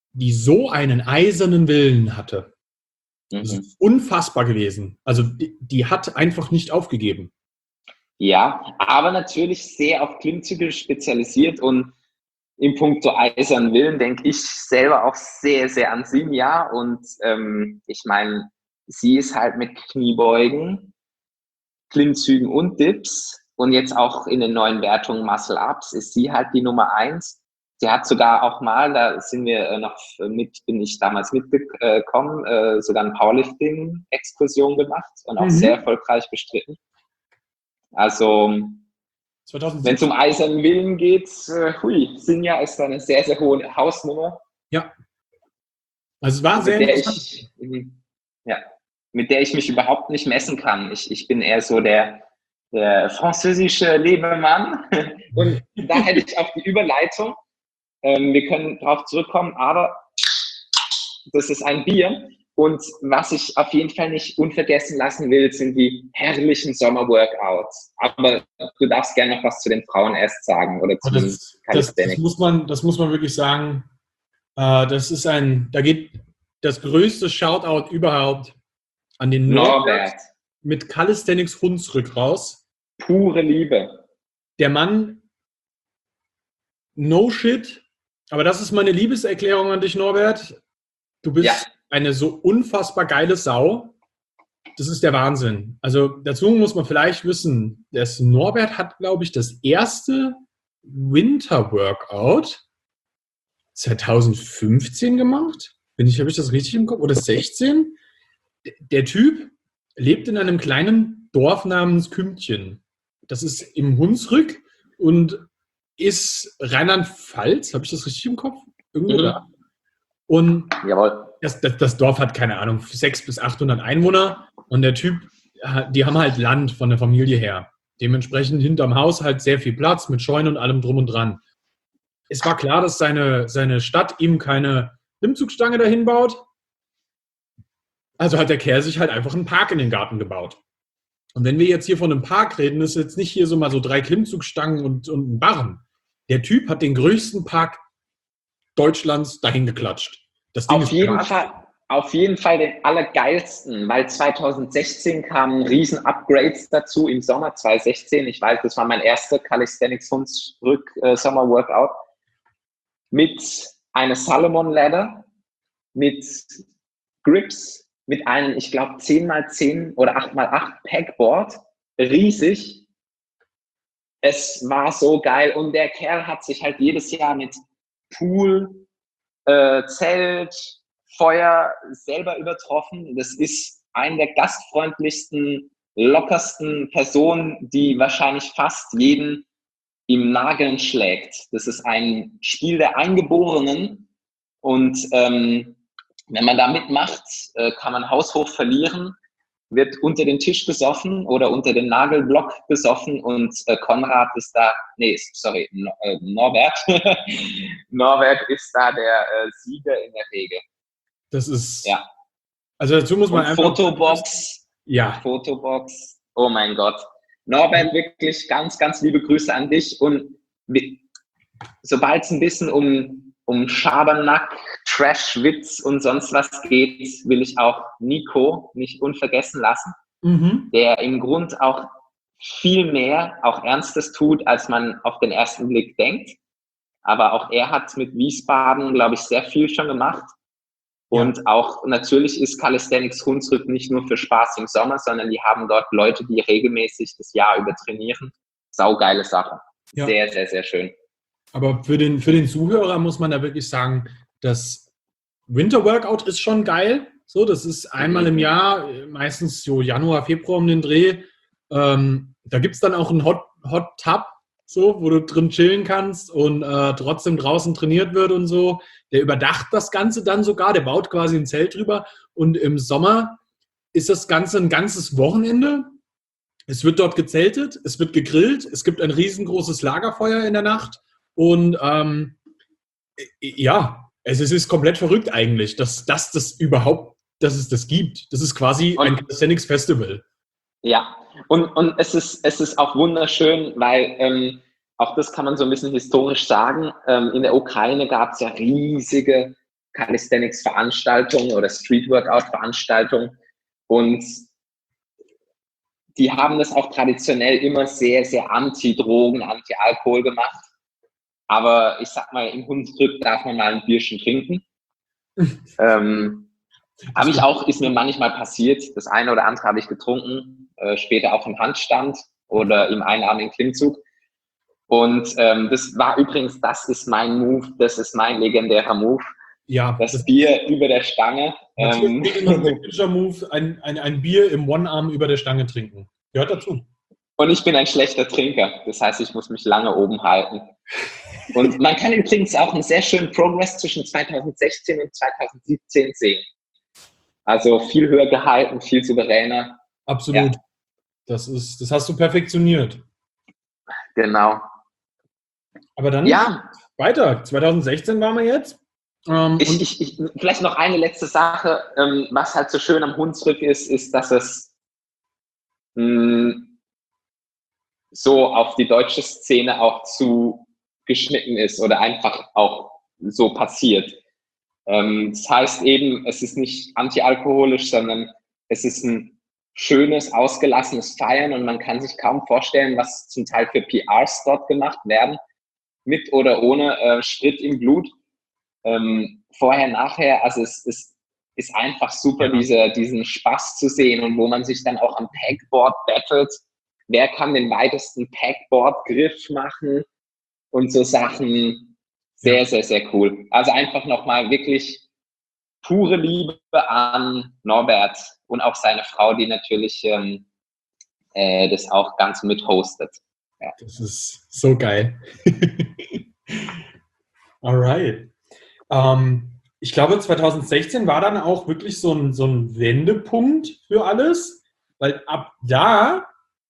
die so einen eisernen Willen hatte. Das ist unfassbar gewesen. Also die hat einfach nicht aufgegeben. Ja, aber natürlich sehr auf Klimmzüge spezialisiert und in puncto eisernen Willen denke ich selber auch sehr, sehr an Sinja und ich meine, sie ist halt mit Kniebeugen, Klimmzügen und Dips und jetzt auch in den neuen Wertungen Muscle Ups ist sie halt die Nummer 1. Sie hat sogar auch mal, da sind wir bin ich damals mitgekommen, sogar eine Powerlifting-Exkursion gemacht und auch sehr erfolgreich bestritten. Also, wenn es um eisernen Willen geht, Sinja ist da eine sehr, sehr hohe Hausnummer. Ja. Also es war sehr interessant. Mit der ich mich überhaupt nicht messen kann. Ich bin eher so der französische Lebemann. Und da hätte ich auch die Überleitung. Wir können darauf zurückkommen, aber das ist ein Bier. Und was ich auf jeden Fall nicht unvergessen lassen will, sind die herrlichen Sommerworkouts. Aber du darfst gerne noch was zu den Frauen erst sagen oder zu den Calisthenics. Das muss man wirklich sagen. Da geht das größte Shoutout überhaupt an den Norbert mit Calisthenics Hunsrück raus. Pure Liebe. Der Mann, no shit, aber das ist meine Liebeserklärung an dich, Norbert. Du bist eine so unfassbar geile Sau. Das ist der Wahnsinn. Also dazu muss man vielleicht wissen, dass Norbert hat, glaube ich, das erste Winter-Workout 2015 gemacht. Habe ich das richtig im Kopf? Oder 16? Der Typ lebt in einem kleinen Dorf namens Kümpchen. Das ist im Hunsrück und ist Rheinland-Pfalz. Habe ich das richtig im Kopf? Irgendwo da. Und das Dorf hat, keine Ahnung, 600 bis 800 Einwohner. Und der Typ, die haben halt Land von der Familie her. Dementsprechend hinterm Haus halt sehr viel Platz mit Scheunen und allem drum und dran. Es war klar, dass seine Stadt ihm keine Klimmzugstange dahin baut. Also hat der Kerl sich halt einfach einen Park in den Garten gebaut. Und wenn wir jetzt hier von einem Park reden, ist jetzt nicht hier so mal so 3 Klimmzugstangen und ein Barren. Der Typ hat den größten Park Deutschlands dahin geklatscht. Das Ding auf jeden Fall den allergeilsten, weil 2016 kamen riesen Upgrades dazu im Sommer 2016. Ich weiß, das war mein erster Calisthenics Hunsrück Sommer Workout mit einer Salomon Ladder, mit Grips, mit einem, ich glaube, 10x10 oder 8x8 Pegboard. Riesig. Es war so geil. Und der Kerl hat sich halt jedes Jahr mit Pool, Zelt, Feuer selber übertroffen. Das ist eine der gastfreundlichsten, lockersten Personen, die wahrscheinlich fast jeden im Nageln schlägt. Das ist ein Spiel der Eingeborenen. Und wenn man da mitmacht, kann man haushoch verlieren, wird unter den Tisch gesoffen oder unter den Nagelblock gesoffen und Konrad ist da, Norbert. Norbert ist da der Sieger in der Regel. Das ist, also dazu muss man einfach... Fotobox, oh mein Gott. Norbert, wirklich ganz, ganz liebe Grüße an dich und sobald es ein bisschen um Schabernack, Trash, Witz und sonst was geht, will ich auch Nico nicht unvergessen lassen, der im Grund auch viel mehr, auch Ernstes tut, als man auf den ersten Blick denkt. Aber auch er hat mit Wiesbaden, glaube ich, sehr viel schon gemacht. Und auch natürlich ist Calisthenics Hunsrück nicht nur für Spaß im Sommer, sondern die haben dort Leute, die regelmäßig das Jahr über trainieren. Saugeile Sache. Ja. Sehr, sehr, sehr schön. Aber für den Zuhörer muss man da wirklich sagen, das Winter-Workout ist schon geil. So, das ist einmal im Jahr, meistens so Januar, Februar um den Dreh. Da gibt es dann auch einen Hot Tub, so, wo du drin chillen kannst und trotzdem draußen trainiert wird und so. Der überdacht das Ganze dann sogar, der baut quasi ein Zelt drüber. Und im Sommer ist das Ganze ein ganzes Wochenende. Es wird dort gezeltet, es wird gegrillt, es gibt ein riesengroßes Lagerfeuer in der Nacht. Und es ist komplett verrückt eigentlich, dass es das gibt. Das ist quasi ein Calisthenics Festival. Ja, und es ist auch wunderschön, weil auch das kann man so ein bisschen historisch sagen. In der Ukraine gab es ja riesige Calisthenics-Veranstaltung oder Street-Workout-Veranstaltung und die haben das auch traditionell immer sehr, sehr anti-Drogen, anti-Alkohol gemacht. Aber ich sag mal, im Hunsrück darf man mal ein Bierchen trinken. Ist mir manchmal passiert. Das eine oder andere habe ich getrunken, später auch im Handstand oder im einarmigen Klimmzug. Und das ist mein Move, das ist mein legendärer Move. Ja, das Bier über der Stange. Signature Move, ein Bier im One-Arm über der Stange trinken. Gehört dazu. Und ich bin ein schlechter Trinker. Das heißt, ich muss mich lange oben halten. Und man kann übrigens auch einen sehr schönen Progress zwischen 2016 und 2017 sehen. Also viel höher gehalten, viel souveräner. Absolut. Ja. Das hast du perfektioniert. Genau. Aber dann weiter. 2016 waren wir jetzt. Vielleicht noch eine letzte Sache, was halt so schön am Hunsrück ist, dass es so auf die deutsche Szene auch zugeschnitten ist oder einfach auch so passiert. Das heißt eben, es ist nicht antialkoholisch, sondern es ist ein schönes, ausgelassenes Feiern und man kann sich kaum vorstellen, was zum Teil für PRs dort gemacht werden, mit oder ohne Sprit im Blut. Vorher, nachher, also es ist einfach super, diesen Spaß zu sehen und wo man sich dann auch am Pegboard battelt. Wer kann den weitesten Pegboard-Griff machen und so Sachen. Sehr, sehr, sehr cool. Also einfach nochmal wirklich pure Liebe an Norbert und auch seine Frau, die natürlich das auch ganz mit hostet. Ja. Das ist so geil. Alright. Ich glaube, 2016 war dann auch wirklich so ein Wendepunkt für alles, weil ab da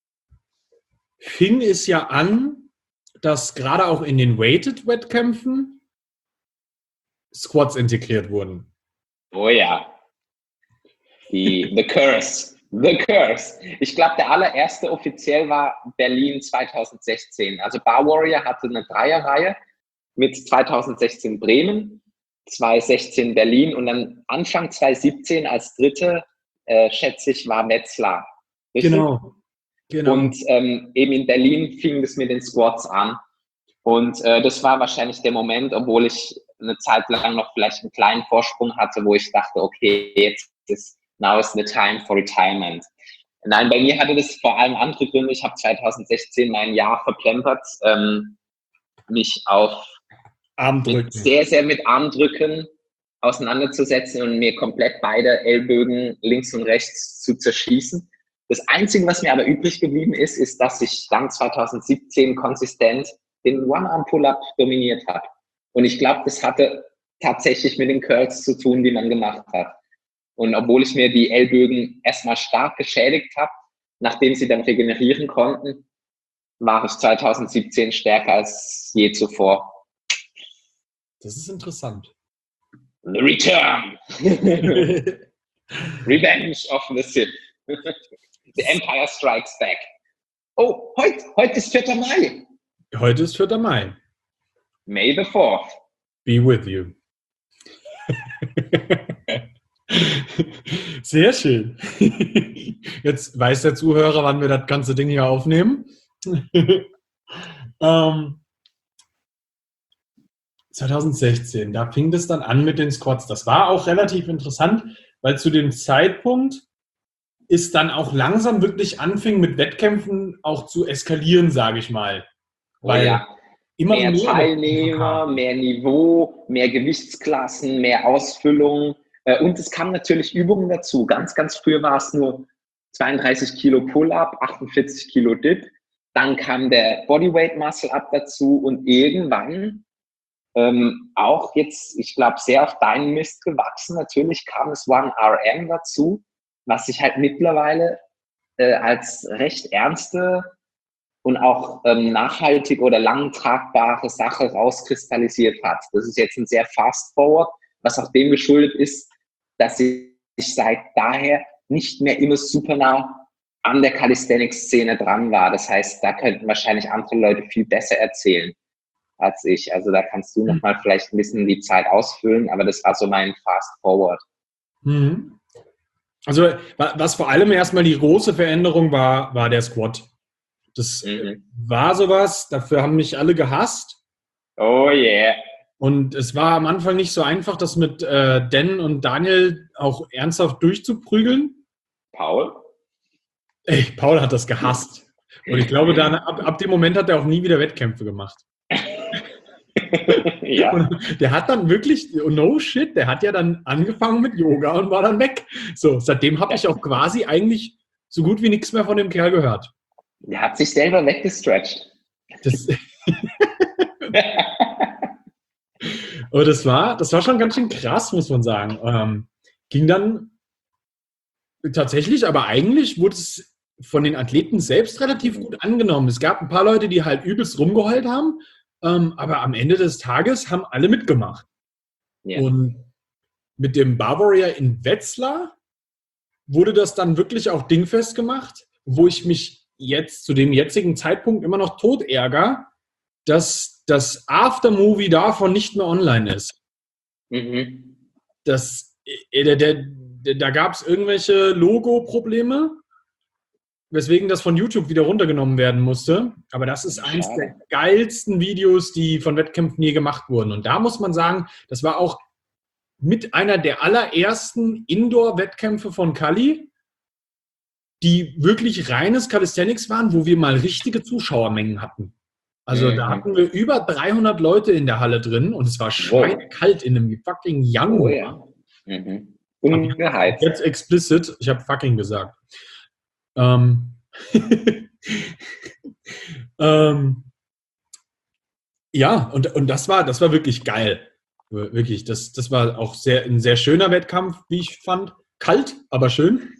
fing es ja an, dass gerade auch in den Weighted-Wettkämpfen Squats integriert wurden. Oh ja. The Curse. The Curse. Ich glaube, der allererste offiziell war Berlin 2016. Also Bar Warrior hatte eine Dreierreihe mit 2016 Bremen, 2016 Berlin und dann Anfang 2017 als dritte, schätze ich, war Wetzlar. Richtig? Genau. Und eben in Berlin fing es mit den Squats an. Und das war wahrscheinlich der Moment, obwohl ich eine Zeit lang noch vielleicht einen kleinen Vorsprung hatte, wo ich dachte, okay, now is the time for retirement. Nein, bei mir hatte das vor allem andere Gründe. Ich habe 2016 mein Jahr verplempert, mich sehr, sehr mit Armdrücken auseinanderzusetzen und mir komplett beide Ellbogen links und rechts zu zerschießen. Das Einzige, was mir aber übrig geblieben ist, dass ich dann 2017 konsistent den One-Arm-Pull-Up dominiert habe. Und ich glaube, das hatte tatsächlich mit den Curls zu tun, die man gemacht hat. Und obwohl ich mir die Ellbogen erstmal stark geschädigt habe, nachdem sie dann regenerieren konnten, war ich 2017 stärker als je zuvor. Das ist interessant. The Return. Revenge of the Sith. The Empire Strikes Back. Oh, heute ist 4. Mai. Heute ist 4. Mai. May the 4th. Be with you. Sehr schön. Jetzt weiß der Zuhörer, wann wir das ganze Ding hier aufnehmen. 2016, da fing das dann an mit den Squats. Das war auch relativ interessant, weil zu dem Zeitpunkt es dann auch langsam wirklich anfing, mit Wettkämpfen auch zu eskalieren, sage ich mal. Weil immer mehr Teilnehmer, mehr Niveau, mehr Gewichtsklassen, mehr Ausfüllung. Und es kamen natürlich Übungen dazu. Ganz, ganz früh war es nur 32 Kilo Pull-Up, 48 Kilo Dip. Dann kam der Bodyweight Muscle Up dazu und irgendwann auch jetzt, ich glaube, sehr auf deinen Mist gewachsen. Natürlich kam es 1RM dazu, was sich halt mittlerweile als recht ernste und auch nachhaltig oder lang tragbare Sache rauskristallisiert hat. Das ist jetzt ein sehr Fast Forward, was auch dem geschuldet ist, dass ich seit daher nicht mehr immer super nah an der Calisthenics-Szene dran war. Das heißt, da könnten wahrscheinlich andere Leute viel besser erzählen. als ich. Also da kannst du nochmal vielleicht ein bisschen die Zeit ausfüllen, aber das war so mein Fast Forward. Mhm. Also was vor allem erstmal die große Veränderung war der Squat. Das war sowas, dafür haben mich alle gehasst. Oh yeah. Und es war am Anfang nicht so einfach, das mit Dan und Daniel auch ernsthaft durchzuprügeln. Paul? Paul hat das gehasst. Und ich glaube, dann, ab dem Moment hat er auch nie wieder Wettkämpfe gemacht. Ja. Und der hat dann wirklich, no shit, der hat ja dann angefangen mit Yoga und war dann weg. So, seitdem habe ich auch quasi eigentlich so gut wie nichts mehr von dem Kerl gehört. Der hat sich selber weggestretcht. Aber das war schon ganz schön krass, muss man sagen. Ging dann tatsächlich, aber eigentlich wurde es von den Athleten selbst relativ gut angenommen. Es gab ein paar Leute, die halt übelst rumgeheult haben, aber am Ende des Tages haben alle mitgemacht. Yeah. Und mit dem Barwarrior in Wetzlar wurde das dann wirklich auch dingfest gemacht, wo ich mich jetzt zu dem jetzigen Zeitpunkt immer noch tot ärgere, dass das Aftermovie davon nicht mehr online ist. Da gab es irgendwelche Logo-Probleme, weswegen das von YouTube wieder runtergenommen werden musste. Aber das ist eins der geilsten Videos, die von Wettkämpfen je gemacht wurden. Und da muss man sagen, das war auch mit einer der allerersten Indoor-Wettkämpfe von Kali, die wirklich reines Calisthenics waren, wo wir mal richtige Zuschauermengen hatten. Also da hatten wir über 300 Leute in der Halle drin und es war schweinekalt in einem fucking Januar. Ungeheizt. Jetzt explicit, ich habe fucking gesagt. Ja, und das war wirklich geil. Wirklich, das war auch ein sehr schöner Wettkampf, wie ich fand. Kalt, aber schön.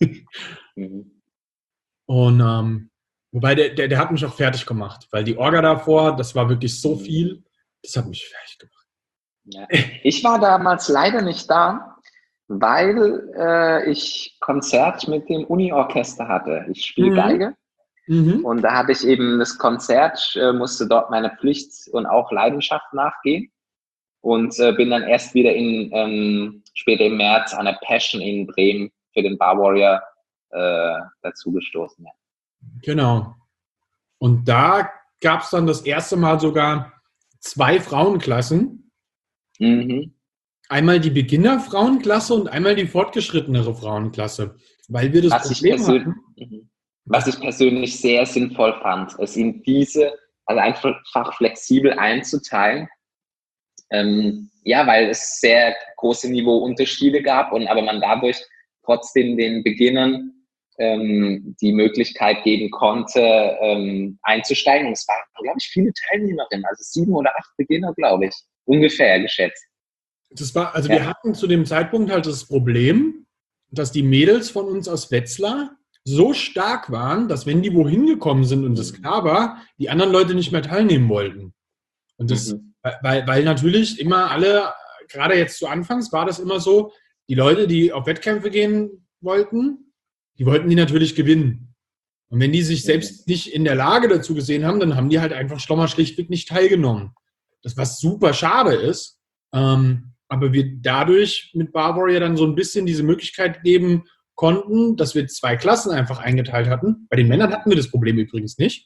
Und wobei der hat mich auch fertig gemacht, weil die Orga davor, das war wirklich so viel, das hat mich fertig gemacht. Ja. Ich war damals leider nicht da, weil ich Konzert mit dem Uni-Orchester hatte. Ich spiele Geige und da hatte ich eben das Konzert, musste dort meiner Pflicht und auch Leidenschaft nachgehen und bin dann erst wieder später im März an der Passion in Bremen für den Barwarrior dazugestoßen. Ja. Genau. Und da gab es dann das erste Mal sogar 2 Frauenklassen. Einmal die Beginner-Frauenklasse und einmal die fortgeschrittenere Frauenklasse. Weil wir das Problem hatten. Was ich persönlich sehr sinnvoll fand, es in also einfach flexibel einzuteilen. Ja, weil es sehr große Niveauunterschiede gab aber man dadurch trotzdem den Beginnern die Möglichkeit geben konnte, einzusteigen. Und es waren, glaube ich, viele Teilnehmerinnen, also 7 oder 8 Beginner, glaube ich, ungefähr geschätzt. Wir hatten zu dem Zeitpunkt halt das Problem, dass die Mädels von uns aus Wetzlar so stark waren, dass wenn die wohin gekommen sind und das klar war, die anderen Leute nicht mehr teilnehmen wollten. Und das, weil natürlich immer alle, gerade jetzt zu Anfangs war das immer so, die Leute, die auf Wettkämpfe gehen wollten, die wollten die natürlich gewinnen. Und wenn die sich selbst nicht in der Lage dazu gesehen haben, dann haben die halt einfach schlichtweg nicht teilgenommen. Das, was super schade ist, aber wir dadurch mit Barwarrior dann so ein bisschen diese Möglichkeit geben konnten, dass wir 2 Klassen einfach eingeteilt hatten. Bei den Männern hatten wir das Problem übrigens nicht.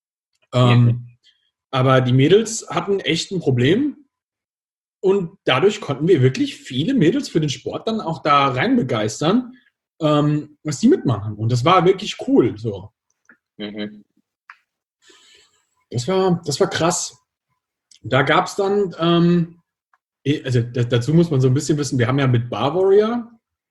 Aber die Mädels hatten echt ein Problem. Und dadurch konnten wir wirklich viele Mädels für den Sport dann auch da rein begeistern, was die mitmachen. Und das war wirklich cool. So. Das war krass. Da gab es dann, dazu muss man so ein bisschen wissen, wir haben ja mit Barwarrior,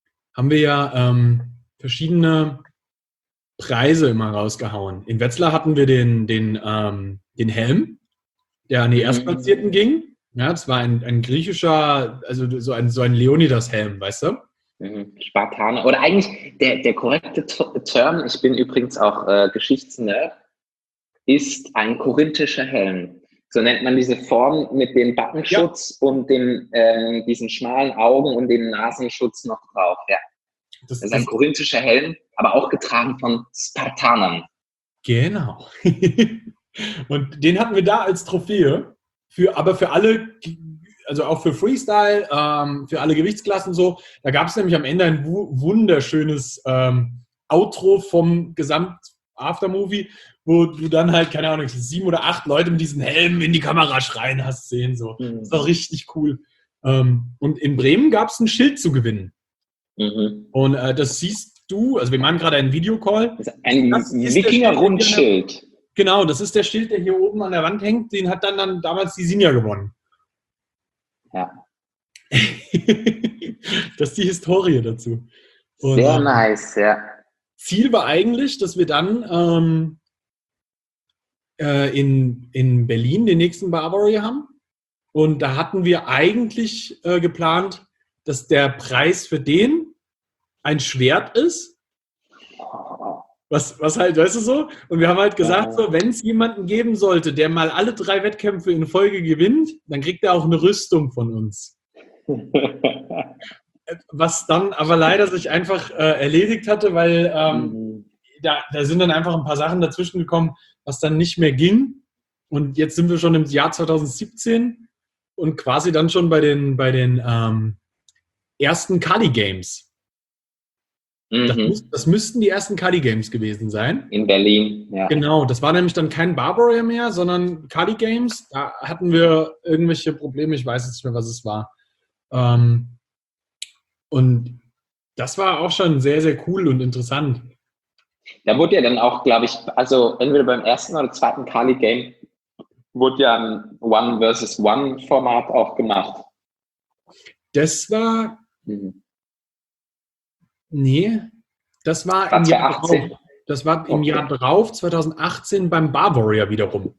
verschiedene Preise immer rausgehauen. In Wetzlar hatten wir den Helm, der an die Erstplatzierten ging. Ja, das war ein griechischer, also so ein Leonidas-Helm, weißt du? Spartaner. Oder eigentlich der korrekte Term, ich bin übrigens auch Geschichtsnerd, ist ein korinthischer Helm. So nennt man diese Form mit dem Backenschutz und diesen schmalen Augen und dem Nasenschutz noch drauf. Ja. Das ist ein korinthischer Helm, aber auch getragen von Spartanern. Genau. Und den hatten wir da als Trophäe. aber für alle, also auch für Freestyle, für alle Gewichtsklassen so, da gab es nämlich am Ende ein wunderschönes Outro vom Gesamt-Aftermovie, wo du dann halt, keine Ahnung, 7 oder 8 Leute mit diesen Helmen in die Kamera schreien hast sehen. So. Das war richtig cool. Und in Bremen gab es ein Schild zu gewinnen. Und das siehst du, also wir machen gerade einen Videocall. Ein Wikinger-Rundschild. Genau, das ist der Schild, der hier oben an der Wand hängt. Den hat dann damals die Sinja gewonnen. Ja. Das ist die Historie dazu. Und, sehr nice, ja. Ziel war eigentlich, dass wir dann in Berlin den nächsten Barbaria haben. Und da hatten wir eigentlich geplant, dass der Preis für den ein Schwert ist. Was halt, weißt du so? Und wir haben halt gesagt, so, wenn es jemanden geben sollte, der mal alle 3 Wettkämpfe in Folge gewinnt, dann kriegt er auch eine Rüstung von uns. Was dann aber leider sich einfach erledigt hatte, weil da sind dann einfach ein paar Sachen dazwischen gekommen, was dann nicht mehr ging. Und jetzt sind wir schon im Jahr 2017 und quasi dann schon bei den ersten Kali Games. Das müssten die ersten Kali Games gewesen sein. In Berlin, ja. Genau, das war nämlich dann kein Barbaria mehr, sondern Kali Games. Da hatten wir irgendwelche Probleme, ich weiß jetzt nicht mehr, was es war. Und das war auch schon sehr, sehr cool und interessant. Da wurde ja dann auch, glaube ich, also entweder beim ersten oder zweiten Kali Game wurde ja ein One-versus-One-Format auch gemacht. Das war... Nee, das war im Jahr drauf. Das war im Jahr drauf, 2018, beim Barbaria wiederum.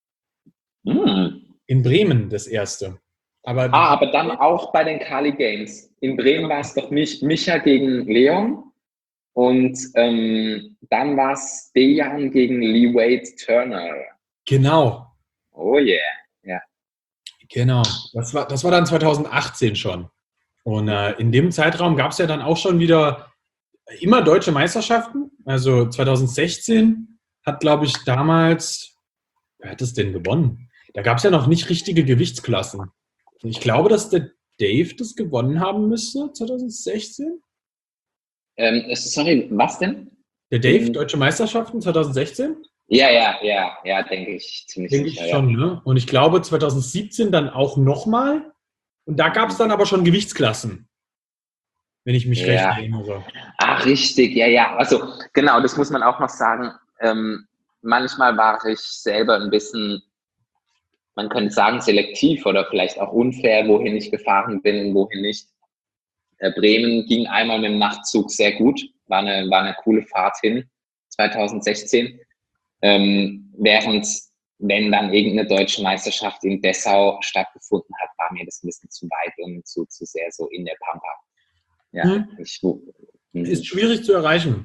In Bremen das erste. Aber dann auch bei den Kali Games. In Bremen war es doch nicht Micha gegen Leon und dann war es Dejan gegen Lee Wade Turner. Genau. Oh yeah, ja. Genau, das war dann 2018 schon. Und in dem Zeitraum gab es ja dann auch schon wieder immer deutsche Meisterschaften. Also 2016 hat, glaube ich, damals, wer hat es denn gewonnen? Da gab es ja noch nicht richtige Gewichtsklassen. Und ich glaube, dass der Dave das gewonnen haben müsste, 2016. Sorry, was denn? Der Dave, deutsche Meisterschaften 2016? Ja, denke ich ziemlich sicher. Denke ich schon, ne? Und ich glaube 2017 dann auch nochmal. Und da gab es dann aber schon Gewichtsklassen, wenn ich mich recht erinnere. Ach, richtig, ja. Also genau, das muss man auch noch sagen. Manchmal war ich selber ein bisschen, man könnte sagen, selektiv oder vielleicht auch unfair, wohin ich gefahren bin und wohin nicht. Bremen ging einmal mit dem Nachtzug sehr gut, war eine coole Fahrt hin, 2016. Während, wenn dann irgendeine deutsche Meisterschaft in Dessau stattgefunden hat, war mir das ein bisschen zu weit und zu sehr so in der Pampa. Ja, ist schwierig zu erreichen.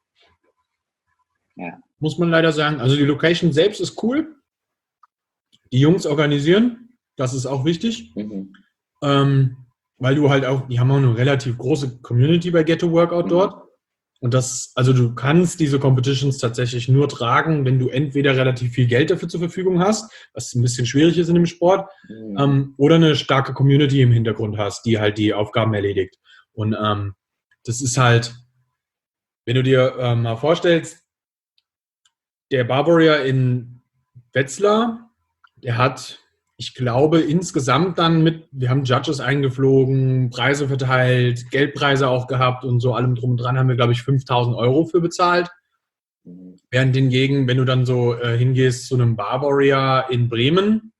Ja. Muss man leider sagen. Also die Location selbst ist cool. Die Jungs organisieren, das ist auch wichtig. Weil du halt auch, die haben auch eine relativ große Community bei Ghetto Workout dort. Und also du kannst diese Competitions tatsächlich nur tragen, wenn du entweder relativ viel Geld dafür zur Verfügung hast, was ein bisschen schwierig ist in dem Sport, oder eine starke Community im Hintergrund hast, die halt die Aufgaben erledigt. Und das ist halt, wenn du dir mal vorstellst, der Barbaria in Wetzlar, der hat, ich glaube, insgesamt dann wir haben Judges eingeflogen, Preise verteilt, Geldpreise auch gehabt und so allem drum und dran haben wir, glaube ich, 5.000 € für bezahlt. Während hingegen, wenn du dann so hingehst zu einem Barbaria in Bremen,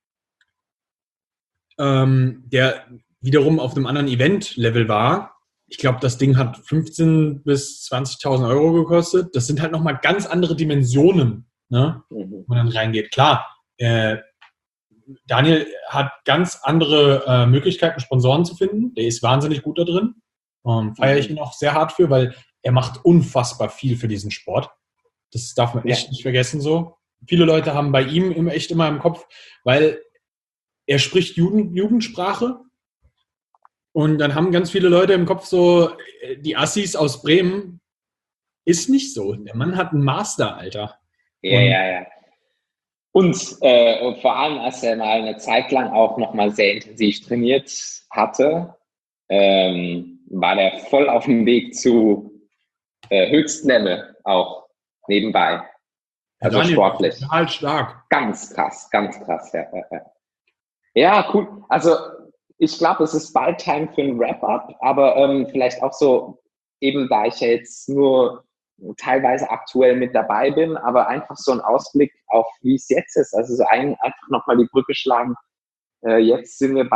der wiederum auf einem anderen Event-Level war, ich glaube, das Ding hat 15.000 bis 20.000 € gekostet. Das sind halt nochmal ganz andere Dimensionen, ne? Wo man dann reingeht. Klar, Daniel hat ganz andere Möglichkeiten, Sponsoren zu finden. Der ist wahnsinnig gut da drin. Feiere ich ihn auch sehr hart für, weil er macht unfassbar viel für diesen Sport. Das darf man echt nicht vergessen so. Viele Leute haben bei ihm echt immer im Kopf, weil er spricht Jugendsprache. Und dann haben ganz viele Leute im Kopf so, die Assis aus Bremen, ist nicht so. Der Mann hat einen Master, Alter. Ja. Und vor allem, als er mal eine Zeit lang auch nochmal sehr intensiv trainiert hatte, war der voll auf dem Weg zu Höchstlevel auch nebenbei. Also Daniel, sportlich. total stark. Ganz krass, ja. Ja, cool. Also ich glaube, es ist bald Time für ein Wrap-up, aber vielleicht auch so, eben da ich ja jetzt nur teilweise aktuell mit dabei bin, aber einfach so ein Ausblick auf, wie es jetzt ist. Also so einfach nochmal die Brücke schlagen. Jetzt sind wir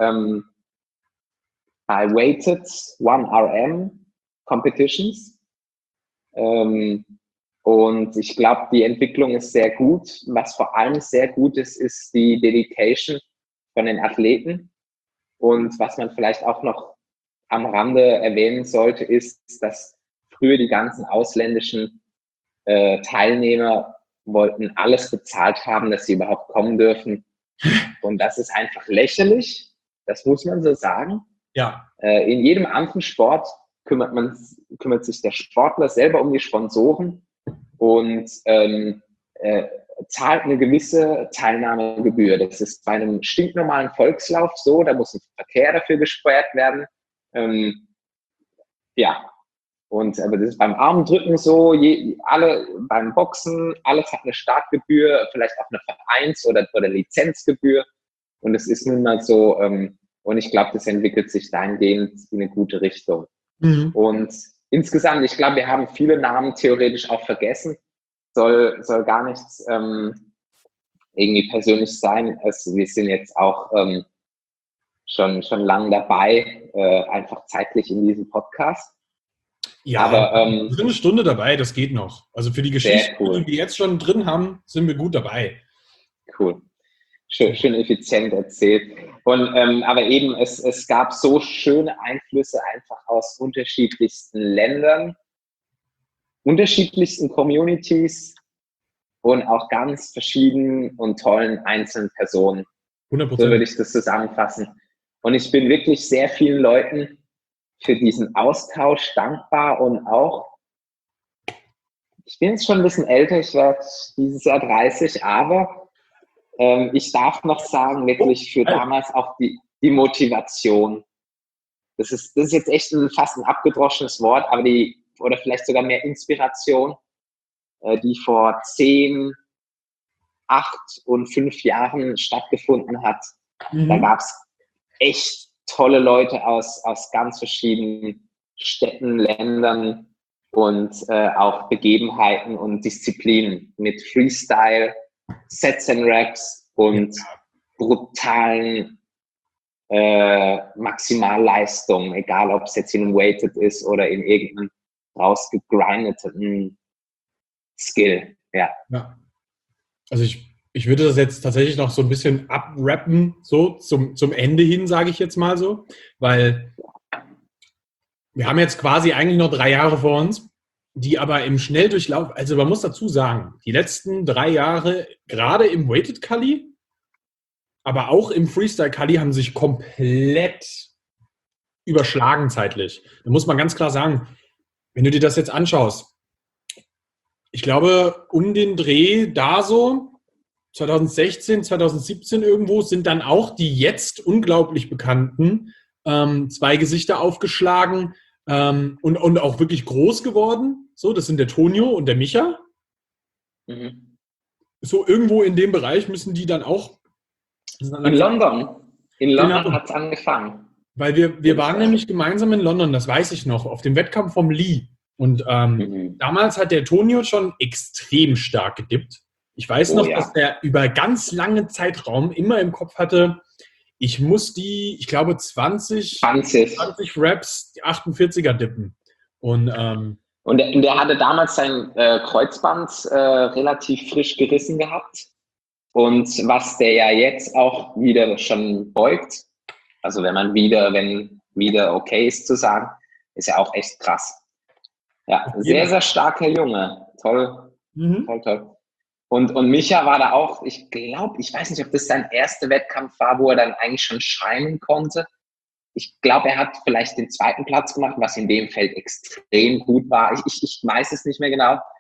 bei Weighted 1RM Competitions. Und ich glaube, die Entwicklung ist sehr gut. Was vor allem sehr gut ist, ist die Dedication von den Athleten. Und was man vielleicht auch noch am Rande erwähnen sollte, ist, dass früher die ganzen ausländischen Teilnehmer wollten alles bezahlt haben, dass sie überhaupt kommen dürfen. Und das ist einfach lächerlich. Das muss man so sagen. Ja. In jedem anderen Sport kümmert sich der Sportler selber um die Sponsoren und zahlt eine gewisse Teilnahmegebühr. Das ist bei einem stinknormalen Volkslauf so, da muss ein Verkehr dafür gesperrt werden. Ja, aber das ist beim Armdrücken so, beim Boxen, alles hat eine Startgebühr, vielleicht auch eine Vereins- oder Lizenzgebühr. Und es ist nun mal so, und ich glaube, das entwickelt sich dahingehend in eine gute Richtung. Mhm. Und insgesamt, ich glaube, wir haben viele Namen theoretisch auch vergessen. Soll gar nichts irgendwie persönlich sein. Also wir sind jetzt auch schon lang dabei, einfach zeitlich in diesem Podcast. Ja, aber wir sind eine Stunde dabei, das geht noch. Also für die Geschichte, cool, die wir jetzt schon drin haben, sind wir gut dabei. Cool. Schön effizient erzählt. Und aber eben, es gab so schöne Einflüsse einfach aus unterschiedlichsten Ländern, unterschiedlichsten Communities und auch ganz verschiedenen und tollen einzelnen Personen. 100%. So würde ich das zusammenfassen. Und ich bin wirklich sehr vielen Leuten für diesen Austausch dankbar und auch, ich bin jetzt schon ein bisschen älter, ich werde dieses Jahr 30, aber ich darf noch sagen, wirklich für damals auch die Motivation. Das ist jetzt echt fast ein abgedroschenes Wort, aber oder vielleicht sogar mehr Inspiration, die vor 10, 8 und 5 Jahren stattgefunden hat. Mhm. Da gab es echt tolle Leute aus ganz verschiedenen Städten, Ländern und auch Begebenheiten und Disziplinen mit Freestyle, Sets and Raps und brutalen Maximalleistungen, egal ob es jetzt in einem Weighted ist oder in irgendeinem rausgegrindeten Skill. Ja. Also ich würde das jetzt tatsächlich noch so ein bisschen abrappen, so zum Ende hin, sage ich jetzt mal so, weil wir haben jetzt quasi eigentlich noch 3 Jahre vor uns, die aber im Schnelldurchlauf, also man muss dazu sagen, die letzten 3 Jahre, gerade im Weighted Kali, aber auch im Freestyle Kali, haben sich komplett überschlagen zeitlich. Da muss man ganz klar sagen, wenn du dir das jetzt anschaust, ich glaube, um den Dreh da so, 2016, 2017 irgendwo, sind dann auch die jetzt unglaublich bekannten 2 Gesichter aufgeschlagen und auch wirklich groß geworden. So, das sind der Tonio und der Micha. Mhm. So irgendwo in dem Bereich müssen die dann auch... In London hat es angefangen. Weil wir waren nämlich gemeinsam in London, das weiß ich noch, auf dem Wettkampf vom Lee. Und damals hat der Tonio schon extrem stark gedippt. Ich weiß noch, dass der über ganz lange Zeitraum immer im Kopf hatte, ich muss ich glaube 20 Reps, die 48er dippen. Und der hatte damals sein Kreuzband relativ frisch gerissen gehabt. Und was der ja jetzt auch wieder schon beugt, also wenn wieder okay ist zu sagen, ist ja auch echt krass. Ja, sehr, sehr starker Junge. Toll. Mhm. Toll. Und Micha war da auch, ich glaube, ich weiß nicht, ob das sein erster Wettkampf war, wo er dann eigentlich schon scheinen konnte. Ich glaube, er hat vielleicht den 2. Platz gemacht, was in dem Feld extrem gut war. Ich weiß es nicht mehr genau.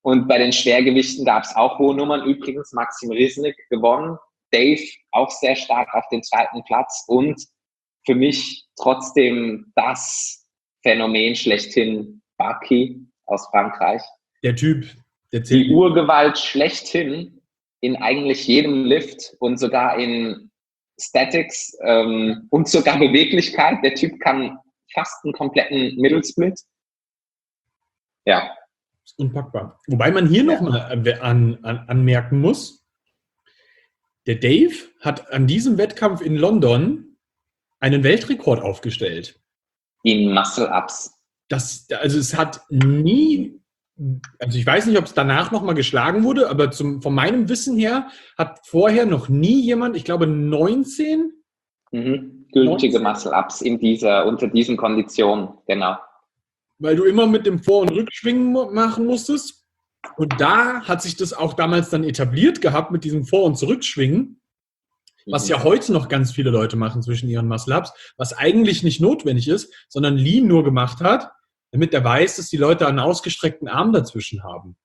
Und bei den Schwergewichten gab es auch hohe Nummern. Übrigens Maxim Risnik gewonnen. Dave auch sehr stark auf den 2. Platz. Und für mich trotzdem das Phänomen schlechthin, Baki aus Frankreich. Der Typ, die Urgewalt schlechthin in eigentlich jedem Lift und sogar in Statics und sogar Beweglichkeit. Der Typ kann fast einen kompletten Mittelsplit. Ja. Unpackbar. Wobei man hier nochmal anmerken muss, der Dave hat an diesem Wettkampf in London einen Weltrekord aufgestellt. In Muscle-Ups. Also es hat nie, also ich weiß nicht, ob es danach nochmal geschlagen wurde, aber von meinem Wissen her hat vorher noch nie jemand, ich glaube 19 gültige Muscle-Ups unter diesen Konditionen, genau. Weil du immer mit dem Vor- und Rückschwingen machen musstest. Und da hat sich das auch damals dann etabliert gehabt mit diesem Vor- und Zurückschwingen, was ja heute noch ganz viele Leute machen zwischen ihren Muscle-Ups, was eigentlich nicht notwendig ist, sondern Lee nur gemacht hat, damit er weiß, dass die Leute einen ausgestreckten Arm dazwischen haben.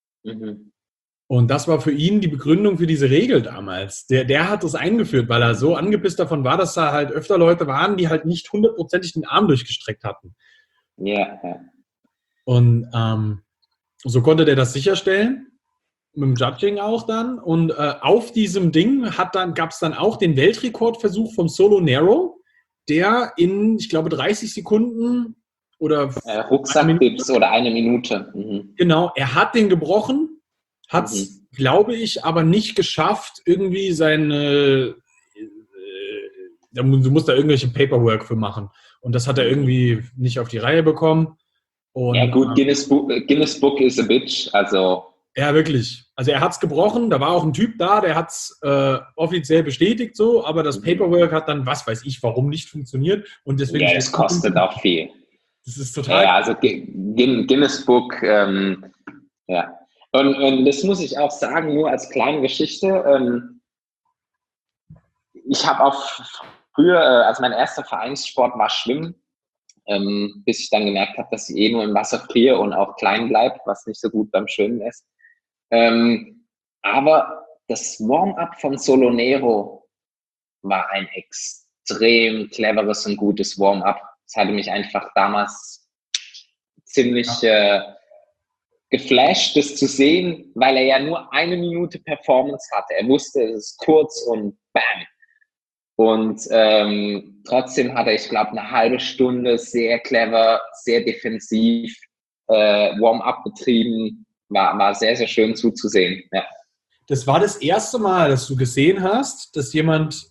Und das war für ihn die Begründung für diese Regel damals. Der hat das eingeführt, weil er so angepisst davon war, dass da halt öfter Leute waren, die halt nicht 100%ig den Arm durchgestreckt hatten. Ja. Und so konnte der das sicherstellen, mit dem Judging auch dann. Und auf diesem Ding gab es dann auch den Weltrekordversuch vom Solo Nero, der in, ich glaube, 30 Sekunden oder Rucksackdips oder 1 Minute. Genau, er hat den gebrochen, hat es, glaube ich, aber nicht geschafft, irgendwie seine du musst da irgendwelche Paperwork für machen. Und das hat er irgendwie nicht auf die Reihe bekommen. Und, ja gut, Guinness Book is a bitch, also... Ja, wirklich. Also er hat es gebrochen, da war auch ein Typ da, der hat es offiziell bestätigt so, aber das Paperwork hat dann, was weiß ich, warum nicht funktioniert. Und deswegen das kostet auch viel. Das ist total... Ja, also Guinness Book, ja. Und das muss ich auch sagen, nur als kleine Geschichte, ich habe auch früher, also mein erster Vereinssport war Schwimmen, bis ich dann gemerkt habe, dass ich nur im Wasser friere und auch klein bleibe, was nicht so gut beim Schwimmen ist. Aber das Warm-up von Solo Nero war ein extrem cleveres und gutes Warm-up. Es hatte mich einfach damals ziemlich geflasht, das zu sehen, weil er ja nur 1 Minute Performance hatte. Er wusste, es ist kurz und bam. Und trotzdem hat er, ich glaube, eine halbe Stunde sehr clever, sehr defensiv Warm-up betrieben. War sehr, sehr schön zuzusehen. Ja. Das war das erste Mal, dass du gesehen hast, dass jemand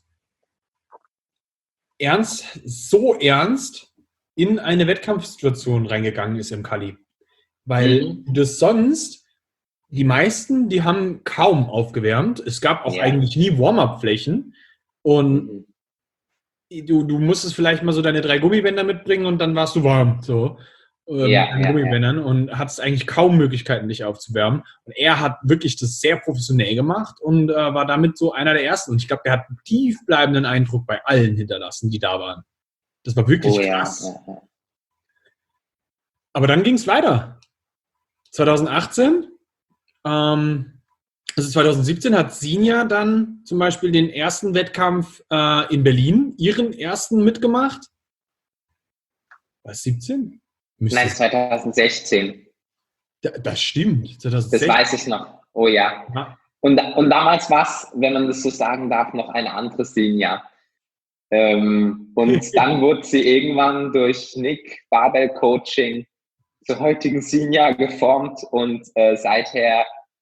so ernst in eine Wettkampfsituation reingegangen ist im Kali. Weil das sonst, die meisten, die haben kaum aufgewärmt. Es gab auch eigentlich nie Warm-up-Flächen. Und du musstest vielleicht mal so deine 3 Gummibänder mitbringen und dann warst du warm. So. Gummibändern und hattest eigentlich kaum Möglichkeiten, dich aufzuwärmen. Und er hat wirklich das sehr professionell gemacht und war damit so einer der Ersten. Und ich glaube, der hat einen tiefbleibenden Eindruck bei allen hinterlassen, die da waren. Das war wirklich krass. Ja. Aber dann ging es weiter. 2018, also 2017 hat Sinja dann zum Beispiel den ersten Wettkampf in Berlin, ihren ersten mitgemacht. Was, 17? Nein, 2016. Das stimmt. 2016. Das weiß ich noch. Oh ja. Und damals war es, wenn man das so sagen darf, noch eine andere Sinja. Und dann wurde sie irgendwann durch Nick Barbell Coaching zur heutigen Sinja geformt und seither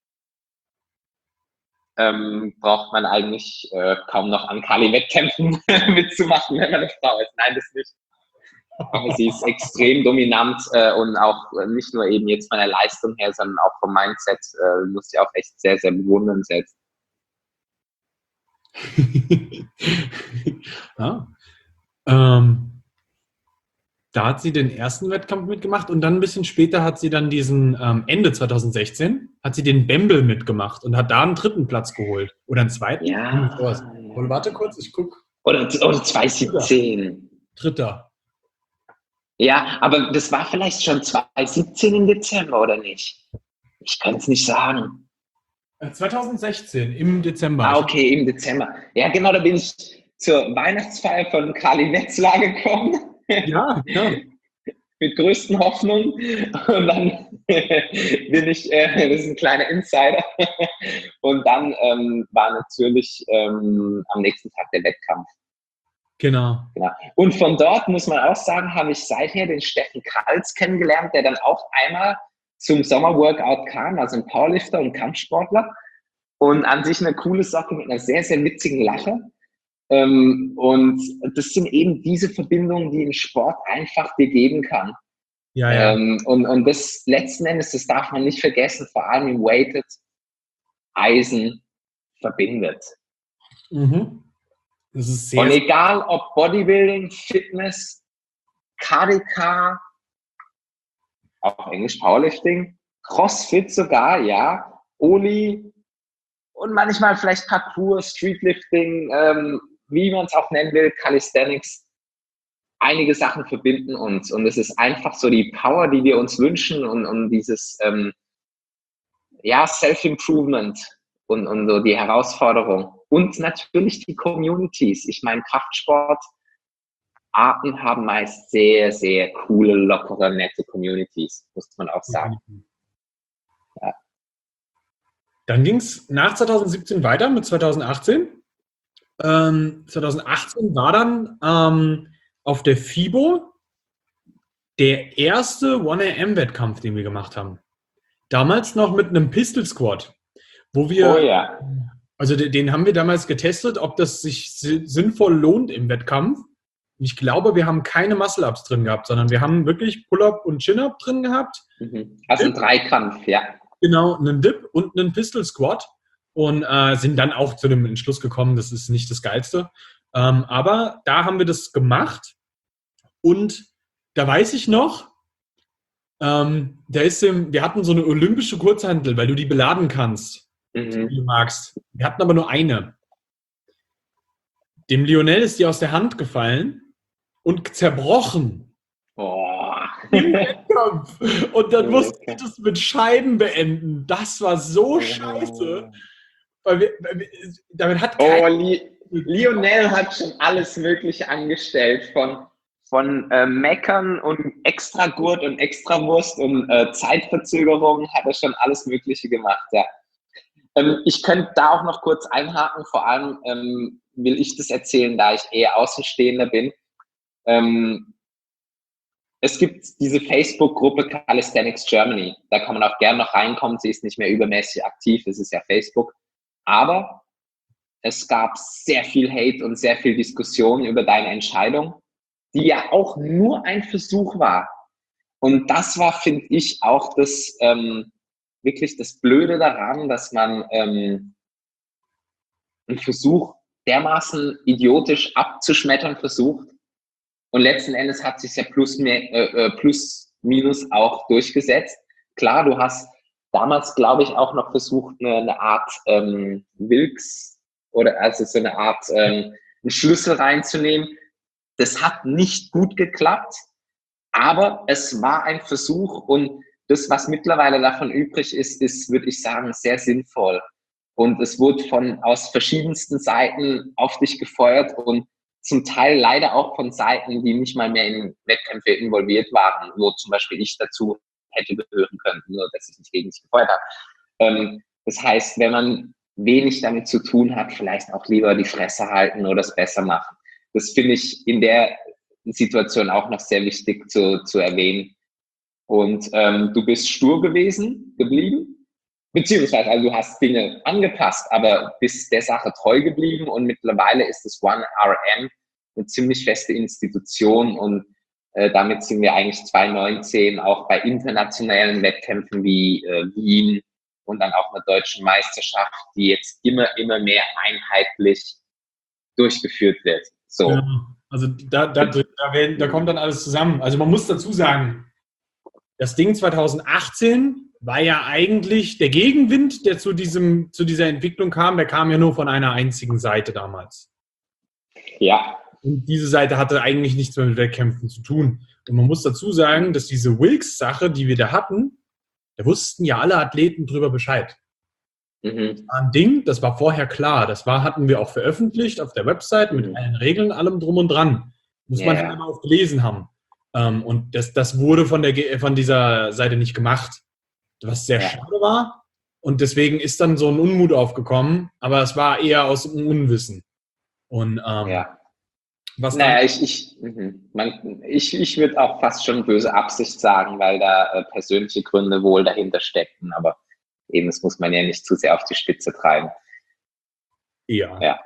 braucht man eigentlich kaum noch an Kali-Wettkämpfen mitzumachen, wenn man eine Frau ist. Nein, das nicht. Aber sie ist extrem dominant und auch nicht nur eben jetzt von der Leistung her, sondern auch vom Mindset muss sie auch echt sehr, sehr bewundernswert. Ja. Da hat sie den ersten Wettkampf mitgemacht und dann ein bisschen später hat sie dann diesen, Ende 2016, hat sie den Bembel mitgemacht und hat da einen 3. Platz geholt. Oder einen 2. Ja. Und warte kurz, ich gucke. Oder 2017. 3. Ja, aber das war vielleicht schon 2017 im Dezember, oder nicht? Ich kann es nicht sagen. 2016, im Dezember. Ah, okay, im Dezember. Ja, genau, da bin ich zur Weihnachtsfeier von Kali Wetzlar gekommen. Ja, ja. Mit größten Hoffnungen. Und dann bin ich, das ist ein kleiner Insider. Und dann war natürlich am nächsten Tag der Wettkampf. Genau. Und von dort, muss man auch sagen, habe ich seither den Steffen Kals kennengelernt, der dann auch einmal zum Sommerworkout kam, also ein Powerlifter und Kampfsportler. Und an sich eine coole Sache mit einer sehr, sehr witzigen Lache. Und das sind eben diese Verbindungen, die ein Sport einfach dir geben kann. Ja, ja. Und das letzten Endes, das darf man nicht vergessen, vor allem im Weighted, Eisen verbindet. Mhm. Das ist sehr, und egal ob Bodybuilding, Fitness, KDK, auf Englisch Powerlifting, CrossFit sogar, ja, Oli und manchmal vielleicht Parkour, Streetlifting, wie man es auch nennen will, Calisthenics. Einige Sachen verbinden uns und es ist einfach so die Power, die wir uns wünschen und dieses Self-Improvement und so die Herausforderung. Und natürlich die Communities. Ich meine, Kraftsportarten haben meist sehr, sehr coole, lockere, nette Communities, muss man auch sagen. Ja. Dann ging es nach 2017 weiter mit 2018. 2018 war dann auf der FIBO der erste 1AM-Wettkampf, den wir gemacht haben. Damals noch mit einem Pistol Squat, wo wir, also den haben wir damals getestet, ob das sich sinnvoll lohnt im Wettkampf. Ich glaube, wir haben keine Muscle-Ups drin gehabt, sondern wir haben wirklich Pull-Up und Chin-Up drin gehabt. Also ein Dreikampf, ja. Genau, einen Dip und einen Pistol Squat und sind dann auch zu dem Entschluss gekommen, das ist nicht das Geilste. Aber da haben wir das gemacht und da weiß ich noch, wir hatten so eine olympische Kurzhantel, weil du die beladen kannst, wie du magst. Wir hatten aber nur eine. Dem Lionel ist die aus der Hand gefallen und zerbrochen. Im Wettkampf. Und dann musste ich das mit Scheiden beenden. Das war so scheiße. Weil damit hat Lionel hat schon alles Mögliche angestellt. Von Meckern und Extragurt und Extrawurst und Zeitverzögerung hat er schon alles Mögliche gemacht, ja. Ich könnte da auch noch kurz einhaken, vor allem will ich das erzählen, da ich eher Außenstehender bin. Es gibt diese Facebook-Gruppe Calisthenics Germany. Da kann man auch gerne noch reinkommen. Sie ist nicht mehr übermäßig aktiv. Es ist ja Facebook. Aber es gab sehr viel Hate und sehr viel Diskussion über deine Entscheidung, die ja auch nur ein Versuch war. Und das war, finde ich, auch das wirklich das Blöde daran, dass man einen Versuch dermaßen idiotisch abzuschmettern versucht. Und letzten Endes hat sich ja plus minus auch durchgesetzt. Klar, du hast damals, glaube ich, auch noch versucht, eine Art Wilks oder also so eine Art einen Schlüssel reinzunehmen. Das hat nicht gut geklappt, aber es war ein Versuch und das, was mittlerweile davon übrig ist, würde ich sagen, sehr sinnvoll. Und es wurde aus verschiedensten Seiten auf dich gefeuert und zum Teil leider auch von Seiten, die nicht mal mehr in Wettkämpfe involviert waren, wo zum Beispiel ich dazu hätte gehören können, nur dass ich nicht gegen dich gefeuert habe. Das heißt, wenn man wenig damit zu tun hat, vielleicht auch lieber die Fresse halten oder es besser machen. Das finde ich in der Situation auch noch sehr wichtig zu erwähnen. Und du bist stur geblieben, beziehungsweise also du hast Dinge angepasst, aber bist der Sache treu geblieben und mittlerweile ist das 1RM eine ziemlich feste Institution und damit sind wir eigentlich 2019 auch bei internationalen Wettkämpfen wie Wien und dann auch einer deutschen Meisterschaft, die jetzt immer mehr einheitlich durchgeführt wird. So. Ja, also da kommt dann alles zusammen. Also man muss dazu sagen, das Ding 2018 war ja eigentlich der Gegenwind, der zu dieser Entwicklung kam, der kam ja nur von einer einzigen Seite damals. Ja. Und diese Seite hatte eigentlich nichts mehr mit Wettkämpfen zu tun. Und man muss dazu sagen, dass diese Wilks-Sache, die wir da hatten, Da wussten ja alle Athleten drüber Bescheid. Ein Ding, das war vorher klar. Hatten wir auch veröffentlicht auf der Website mit allen Regeln, allem drum und dran. Muss man halt immer auch gelesen haben. Und das wurde von dieser Seite nicht gemacht, was sehr schade war. Und deswegen ist dann so ein Unmut aufgekommen, aber es war eher aus dem Unwissen. Und was naja, ich würde auch fast schon böse Absicht sagen, weil da persönliche Gründe wohl dahinter steckten, aber eben, das muss man ja nicht zu sehr auf die Spitze treiben. Ja.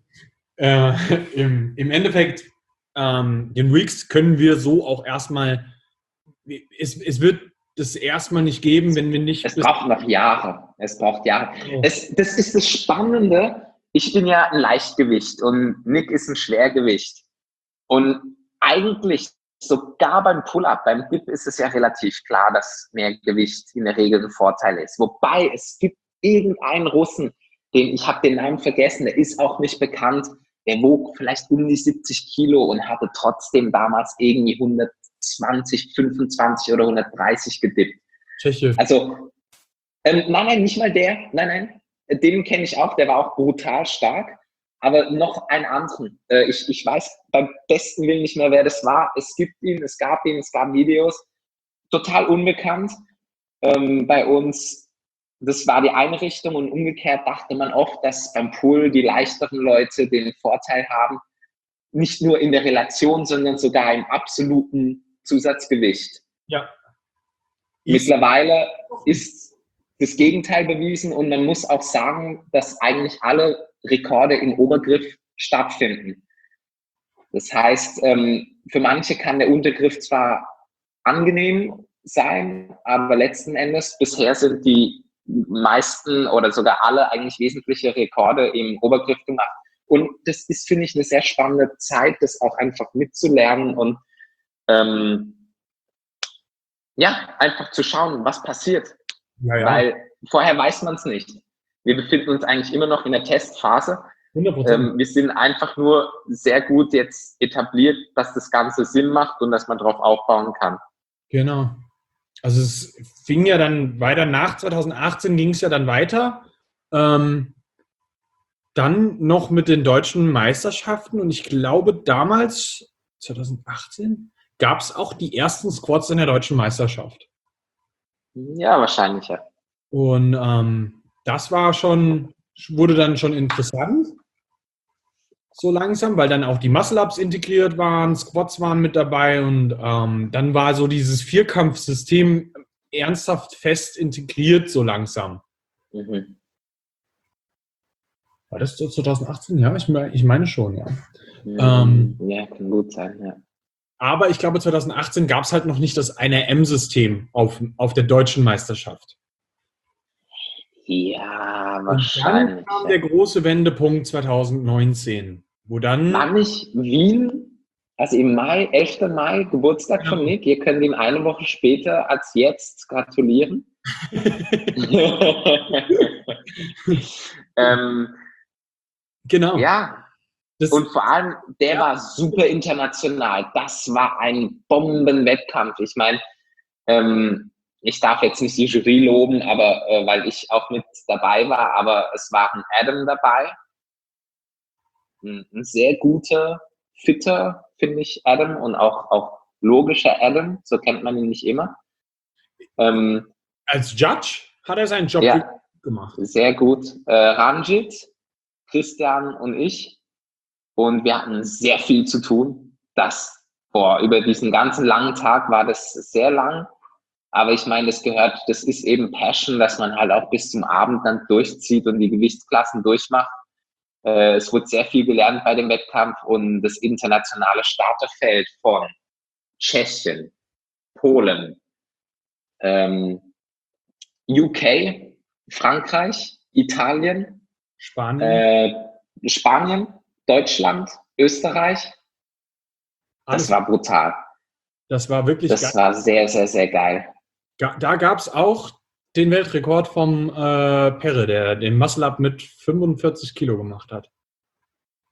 Im Endeffekt, den Weeks können wir so auch erstmal, es wird das erstmal nicht geben, wenn wir nicht... Es braucht noch Jahre. Es braucht Jahre. Oh. Das ist das Spannende. Ich bin ja ein Leichtgewicht und Nick ist ein Schwergewicht. Und eigentlich sogar beim Pull-Up, beim Dip ist es ja relativ klar, dass mehr Gewicht in der Regel ein Vorteil ist. Wobei es gibt irgendeinen Russen, ich habe den Namen vergessen, der ist auch nicht bekannt, der wog vielleicht um die 70 Kilo und hatte trotzdem damals irgendwie 120, 25 oder 130 gedippt. Tscheche. Also, nein, nicht mal der. Nein, den kenne ich auch, der war auch brutal stark. Aber noch einen anderen. Ich weiß beim besten Willen nicht mehr, wer das war. Es gab Videos. Total unbekannt bei uns. Das war die eine Richtung und umgekehrt dachte man oft, dass beim Pull die leichteren Leute den Vorteil haben. Nicht nur in der Relation, sondern sogar im absoluten Zusatzgewicht. Ja. Mittlerweile ist das Gegenteil bewiesen und man muss auch sagen, dass eigentlich alle Rekorde im Obergriff stattfinden. Das heißt, für manche kann der Untergriff zwar angenehm sein, aber letzten Endes bisher sind die meisten oder sogar alle eigentlich wesentliche Rekorde im Obergriff gemacht. Und das ist, finde ich, eine sehr spannende Zeit, das auch einfach mitzulernen und einfach zu schauen, was passiert. Ja. Weil vorher weiß man es nicht. Wir befinden uns eigentlich immer noch in der Testphase. 100%. Wir sind einfach nur sehr gut jetzt etabliert, dass das Ganze Sinn macht und dass man darauf aufbauen kann. Genau. Also es fing ja dann weiter, nach 2018 ging es ja dann weiter. Dann noch mit den deutschen Meisterschaften und ich glaube damals, 2018, gab es auch die ersten Squats in der deutschen Meisterschaft. Ja, wahrscheinlich, ja. Und das wurde dann schon interessant, so langsam, weil dann auch die Muscle-Ups integriert waren, Squats waren mit dabei und dann war so dieses Vierkampfsystem ernsthaft fest integriert, so langsam. Mhm. War das so 2018? Ja, ich meine schon, ja. Ja, kann gut sein, ja. Aber ich glaube, 2018 gab es halt noch nicht das NRM-System auf der deutschen Meisterschaft. Ja, wahrscheinlich. Und dann kam der große Wendepunkt 2019, wo dann... War nicht Wien, also im Mai, 11. Mai, Geburtstag von Nick? Ihr könnt ihm eine Woche später als jetzt gratulieren. Genau. Ja. Und vor allem, der war super international. Das war ein Bombenwettkampf. Ich meine, ich darf jetzt nicht die Jury loben, aber weil ich auch mit dabei war, aber es war ein Adam dabei. Ein sehr guter, fitter, finde ich, Adam und auch logischer Adam. So kennt man ihn nicht immer. Als Judge hat er seinen Job gemacht. Sehr gut. Ranjit, Christian und ich. Und wir hatten sehr viel zu tun. Über diesen ganzen langen Tag war das sehr lang. Aber ich meine, das ist eben Passion, dass man halt auch bis zum Abend dann durchzieht und die Gewichtsklassen durchmacht. Es wurde sehr viel gelernt bei dem Wettkampf und das internationale Starterfeld von Tschechien, Polen, UK, Frankreich, Italien, Spanien, Deutschland, Österreich. Das war brutal. Das war wirklich geil. Das war sehr, sehr, sehr geil. Da gab es auch den Weltrekord vom Perre, der den Muscle-Up mit 45 Kilo gemacht hat.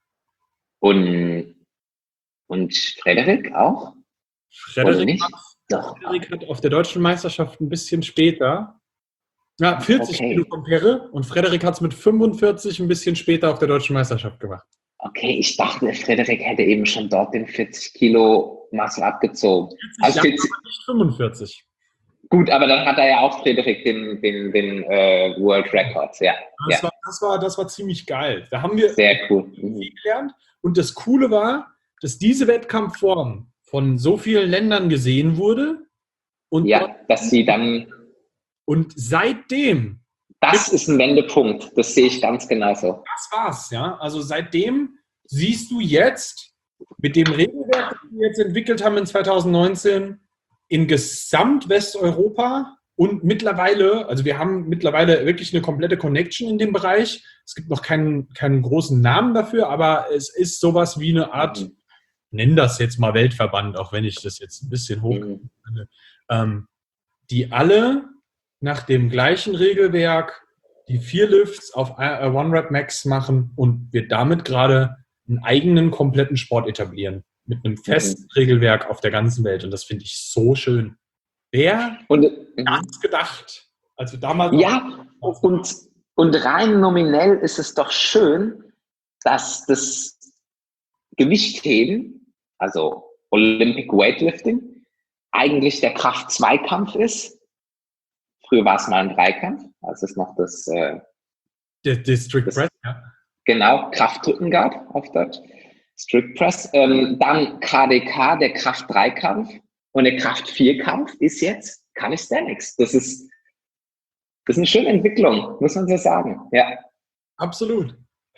Und Frederik auch? Frederik Doch. Frederik hat auf der deutschen Meisterschaft ein bisschen später, 40 Kilo vom Perre, und Frederik hat es mit 45 ein bisschen später auf der deutschen Meisterschaft gemacht. Okay, ich dachte, Frederik hätte eben schon dort den 40 Kilo Muscle abgezogen. 40, also 40, aber nicht 45. Gut, aber dann hat er ja auch Frederik den World Record, ja. Das war ziemlich geil. Da haben wir sehr cool viel gelernt. Und das Coole war, dass diese Wettkampfform von so vielen Ländern gesehen wurde. Und ja, dass sie dann... Und seitdem... Das ist ein Wendepunkt, das sehe ich ganz genauso. Das war's, ja. Also seitdem siehst du jetzt mit dem Regelwerk, das wir jetzt entwickelt haben in 2019, in Gesamt-Westeuropa und mittlerweile, also wir haben mittlerweile wirklich eine komplette Connection in dem Bereich. Es gibt noch keinen großen Namen dafür, aber es ist sowas wie eine Art, nenn das jetzt mal Weltverband, auch wenn ich das jetzt ein bisschen hoch finde, die alle nach dem gleichen Regelwerk die 4 Lifts auf One Rep Max machen und wir damit gerade einen eigenen kompletten Sport etablieren. Mit einem festen Regelwerk auf der ganzen Welt. Und das finde ich so schön. Wer hat es gedacht? Also damals. Ja, und rein nominell ist es doch schön, dass das Gewichtheben, also Olympic Weightlifting, eigentlich der Kraft-2-Kampf ist. Früher war es mal ein Dreikampf, als es noch das Strict Press, ja. Genau, Kraftdrücken gab auf Deutsch. Strict Press. Dann KDK, der Kraft-3-Kampf. Und der Kraft-4-Kampf ist jetzt Calisthenics. Das ist eine schöne Entwicklung, muss man so sagen. Ja. Absolut.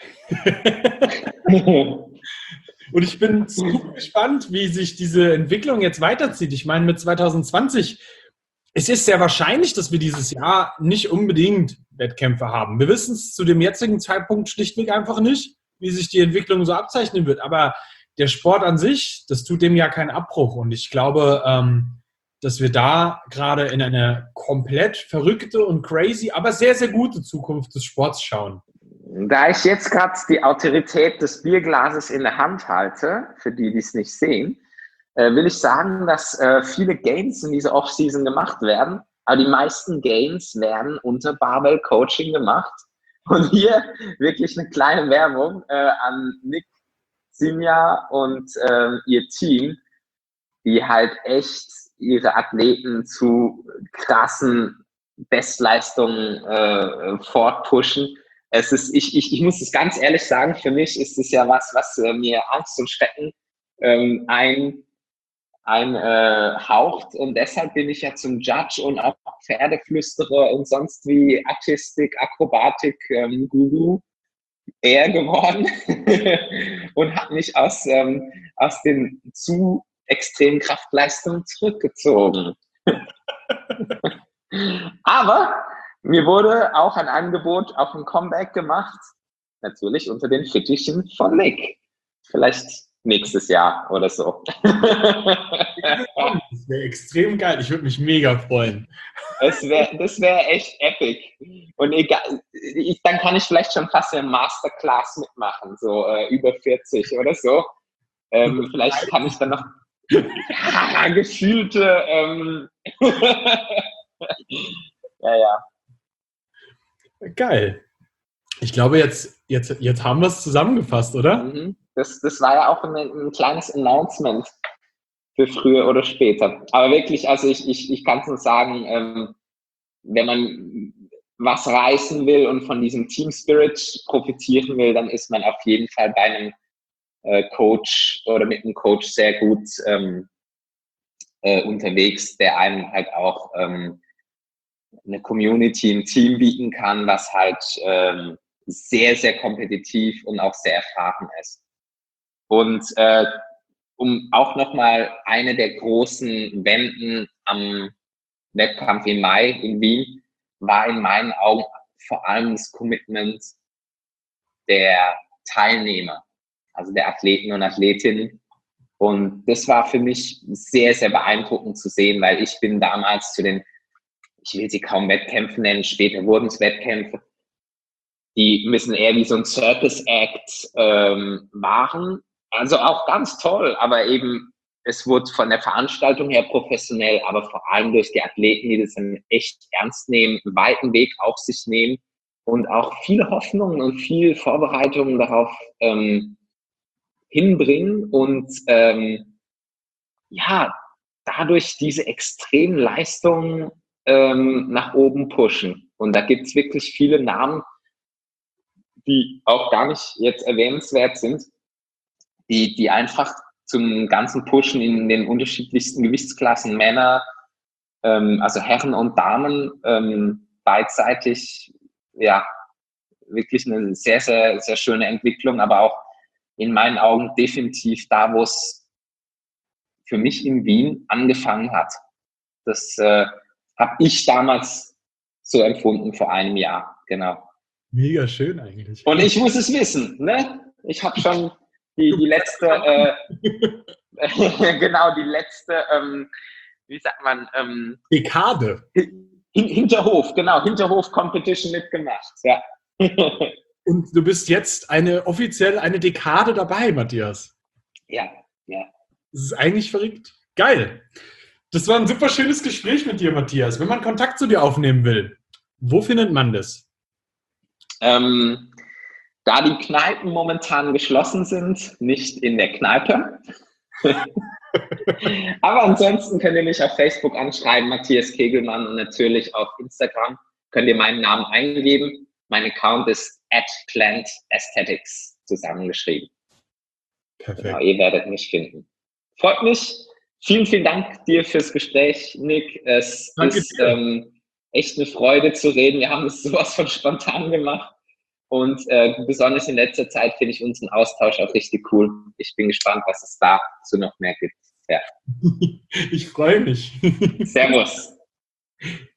Und ich bin super gespannt, wie sich diese Entwicklung jetzt weiterzieht. Ich meine, mit 2020, es ist sehr wahrscheinlich, dass wir dieses Jahr nicht unbedingt Wettkämpfe haben. Wir wissen es zu dem jetzigen Zeitpunkt schlichtweg einfach nicht, wie sich die Entwicklung so abzeichnen wird. Aber der Sport an sich, das tut dem ja keinen Abbruch. Und ich glaube, dass wir da gerade in eine komplett verrückte und crazy, aber sehr, sehr gute Zukunft des Sports schauen. Da ich jetzt gerade die Autorität des Bierglases in der Hand halte, für die, die es nicht sehen, will ich sagen, dass viele Gains in dieser Offseason gemacht werden, aber die meisten Gains werden unter Barbell Coaching gemacht. Und hier wirklich eine kleine Werbung an Nick, Simja und ihr Team, die halt echt ihre Athleten zu krassen Bestleistungen fortpushen. Es ist, ich muss es ganz ehrlich sagen, für mich ist es ja was mir Angst und Schrecken haucht, und deshalb bin ich ja zum Judge und auch Pferdeflüsterer und sonst wie Artistik, Akrobatik, Guru eher geworden und habe mich aus den zu extremen Kraftleistungen zurückgezogen. Aber mir wurde auch ein Angebot auf ein Comeback gemacht, natürlich unter den Fittichen von Nick. Vielleicht nächstes Jahr oder so. Das wäre extrem geil. Ich würde mich mega freuen. Das wär echt epic. Und egal, dann kann ich vielleicht schon fast eine Masterclass mitmachen, so über 40 oder so. Vielleicht kann ich dann noch gefühlte ja. Geil. Ich glaube, jetzt haben wir es zusammengefasst, oder? Das war ja auch ein kleines Announcement für früher oder später. Aber wirklich, also ich kann es nur sagen, wenn man was reißen will und von diesem Team Spirit profitieren will, dann ist man auf jeden Fall bei einem Coach oder mit einem Coach sehr gut unterwegs, der einem halt auch eine Community, ein Team bieten kann, was halt sehr, sehr kompetitiv und auch sehr erfahren ist. Und um auch nochmal eine der großen Wenden am Wettkampf im Mai in Wien war in meinen Augen vor allem das Commitment der Teilnehmer, also der Athleten und Athletinnen. Und das war für mich sehr, sehr beeindruckend zu sehen, weil ich bin damals zu den, ich will sie kaum Wettkämpfe nennen, später wurden es Wettkämpfe, die müssen eher wie so ein Circus-Act waren. Also auch ganz toll, aber eben es wurde von der Veranstaltung her professionell, aber vor allem durch die Athleten, die das dann echt ernst nehmen, einen weiten Weg auf sich nehmen und auch viele Hoffnungen und viel Vorbereitungen darauf hinbringen und dadurch diese extremen Leistungen nach oben pushen. Und da gibt es wirklich viele Namen, die auch gar nicht jetzt erwähnenswert sind, die einfach zum ganzen Pushen in den unterschiedlichsten Gewichtsklassen, Männer, also Herren und Damen, beidseitig, ja, wirklich eine sehr, sehr, sehr schöne Entwicklung, aber auch in meinen Augen definitiv da, wo es für mich in Wien angefangen hat. Das habe ich damals so empfunden vor einem Jahr, genau. Mega schön eigentlich. Und ich muss es wissen, ne? Ich habe schon die letzte, genau, die letzte, wie sagt man? Dekade. Hinterhof-Competition mitgemacht, ja. Und du bist jetzt offiziell eine Dekade dabei, Matthias. Ja. Das ist eigentlich verrückt. Geil. Das war ein super schönes Gespräch mit dir, Matthias. Wenn man Kontakt zu dir aufnehmen will, wo findet man das? Da die Kneipen momentan geschlossen sind, nicht in der Kneipe. Aber ansonsten könnt ihr mich auf Facebook anschreiben, Matthias Kegelmann, und natürlich auf Instagram könnt ihr meinen Namen eingeben. Mein Account ist @plantaesthetics zusammengeschrieben. Perfekt. Genau, ihr werdet mich finden. Freut mich. Vielen, vielen Dank dir fürs Gespräch, Nick. Es ist echt eine Freude zu reden. Wir haben es sowas von spontan gemacht. Und besonders in letzter Zeit finde ich unseren Austausch auch richtig cool. Ich bin gespannt, was es dazu noch mehr gibt. Ja. Ich freue mich. Servus.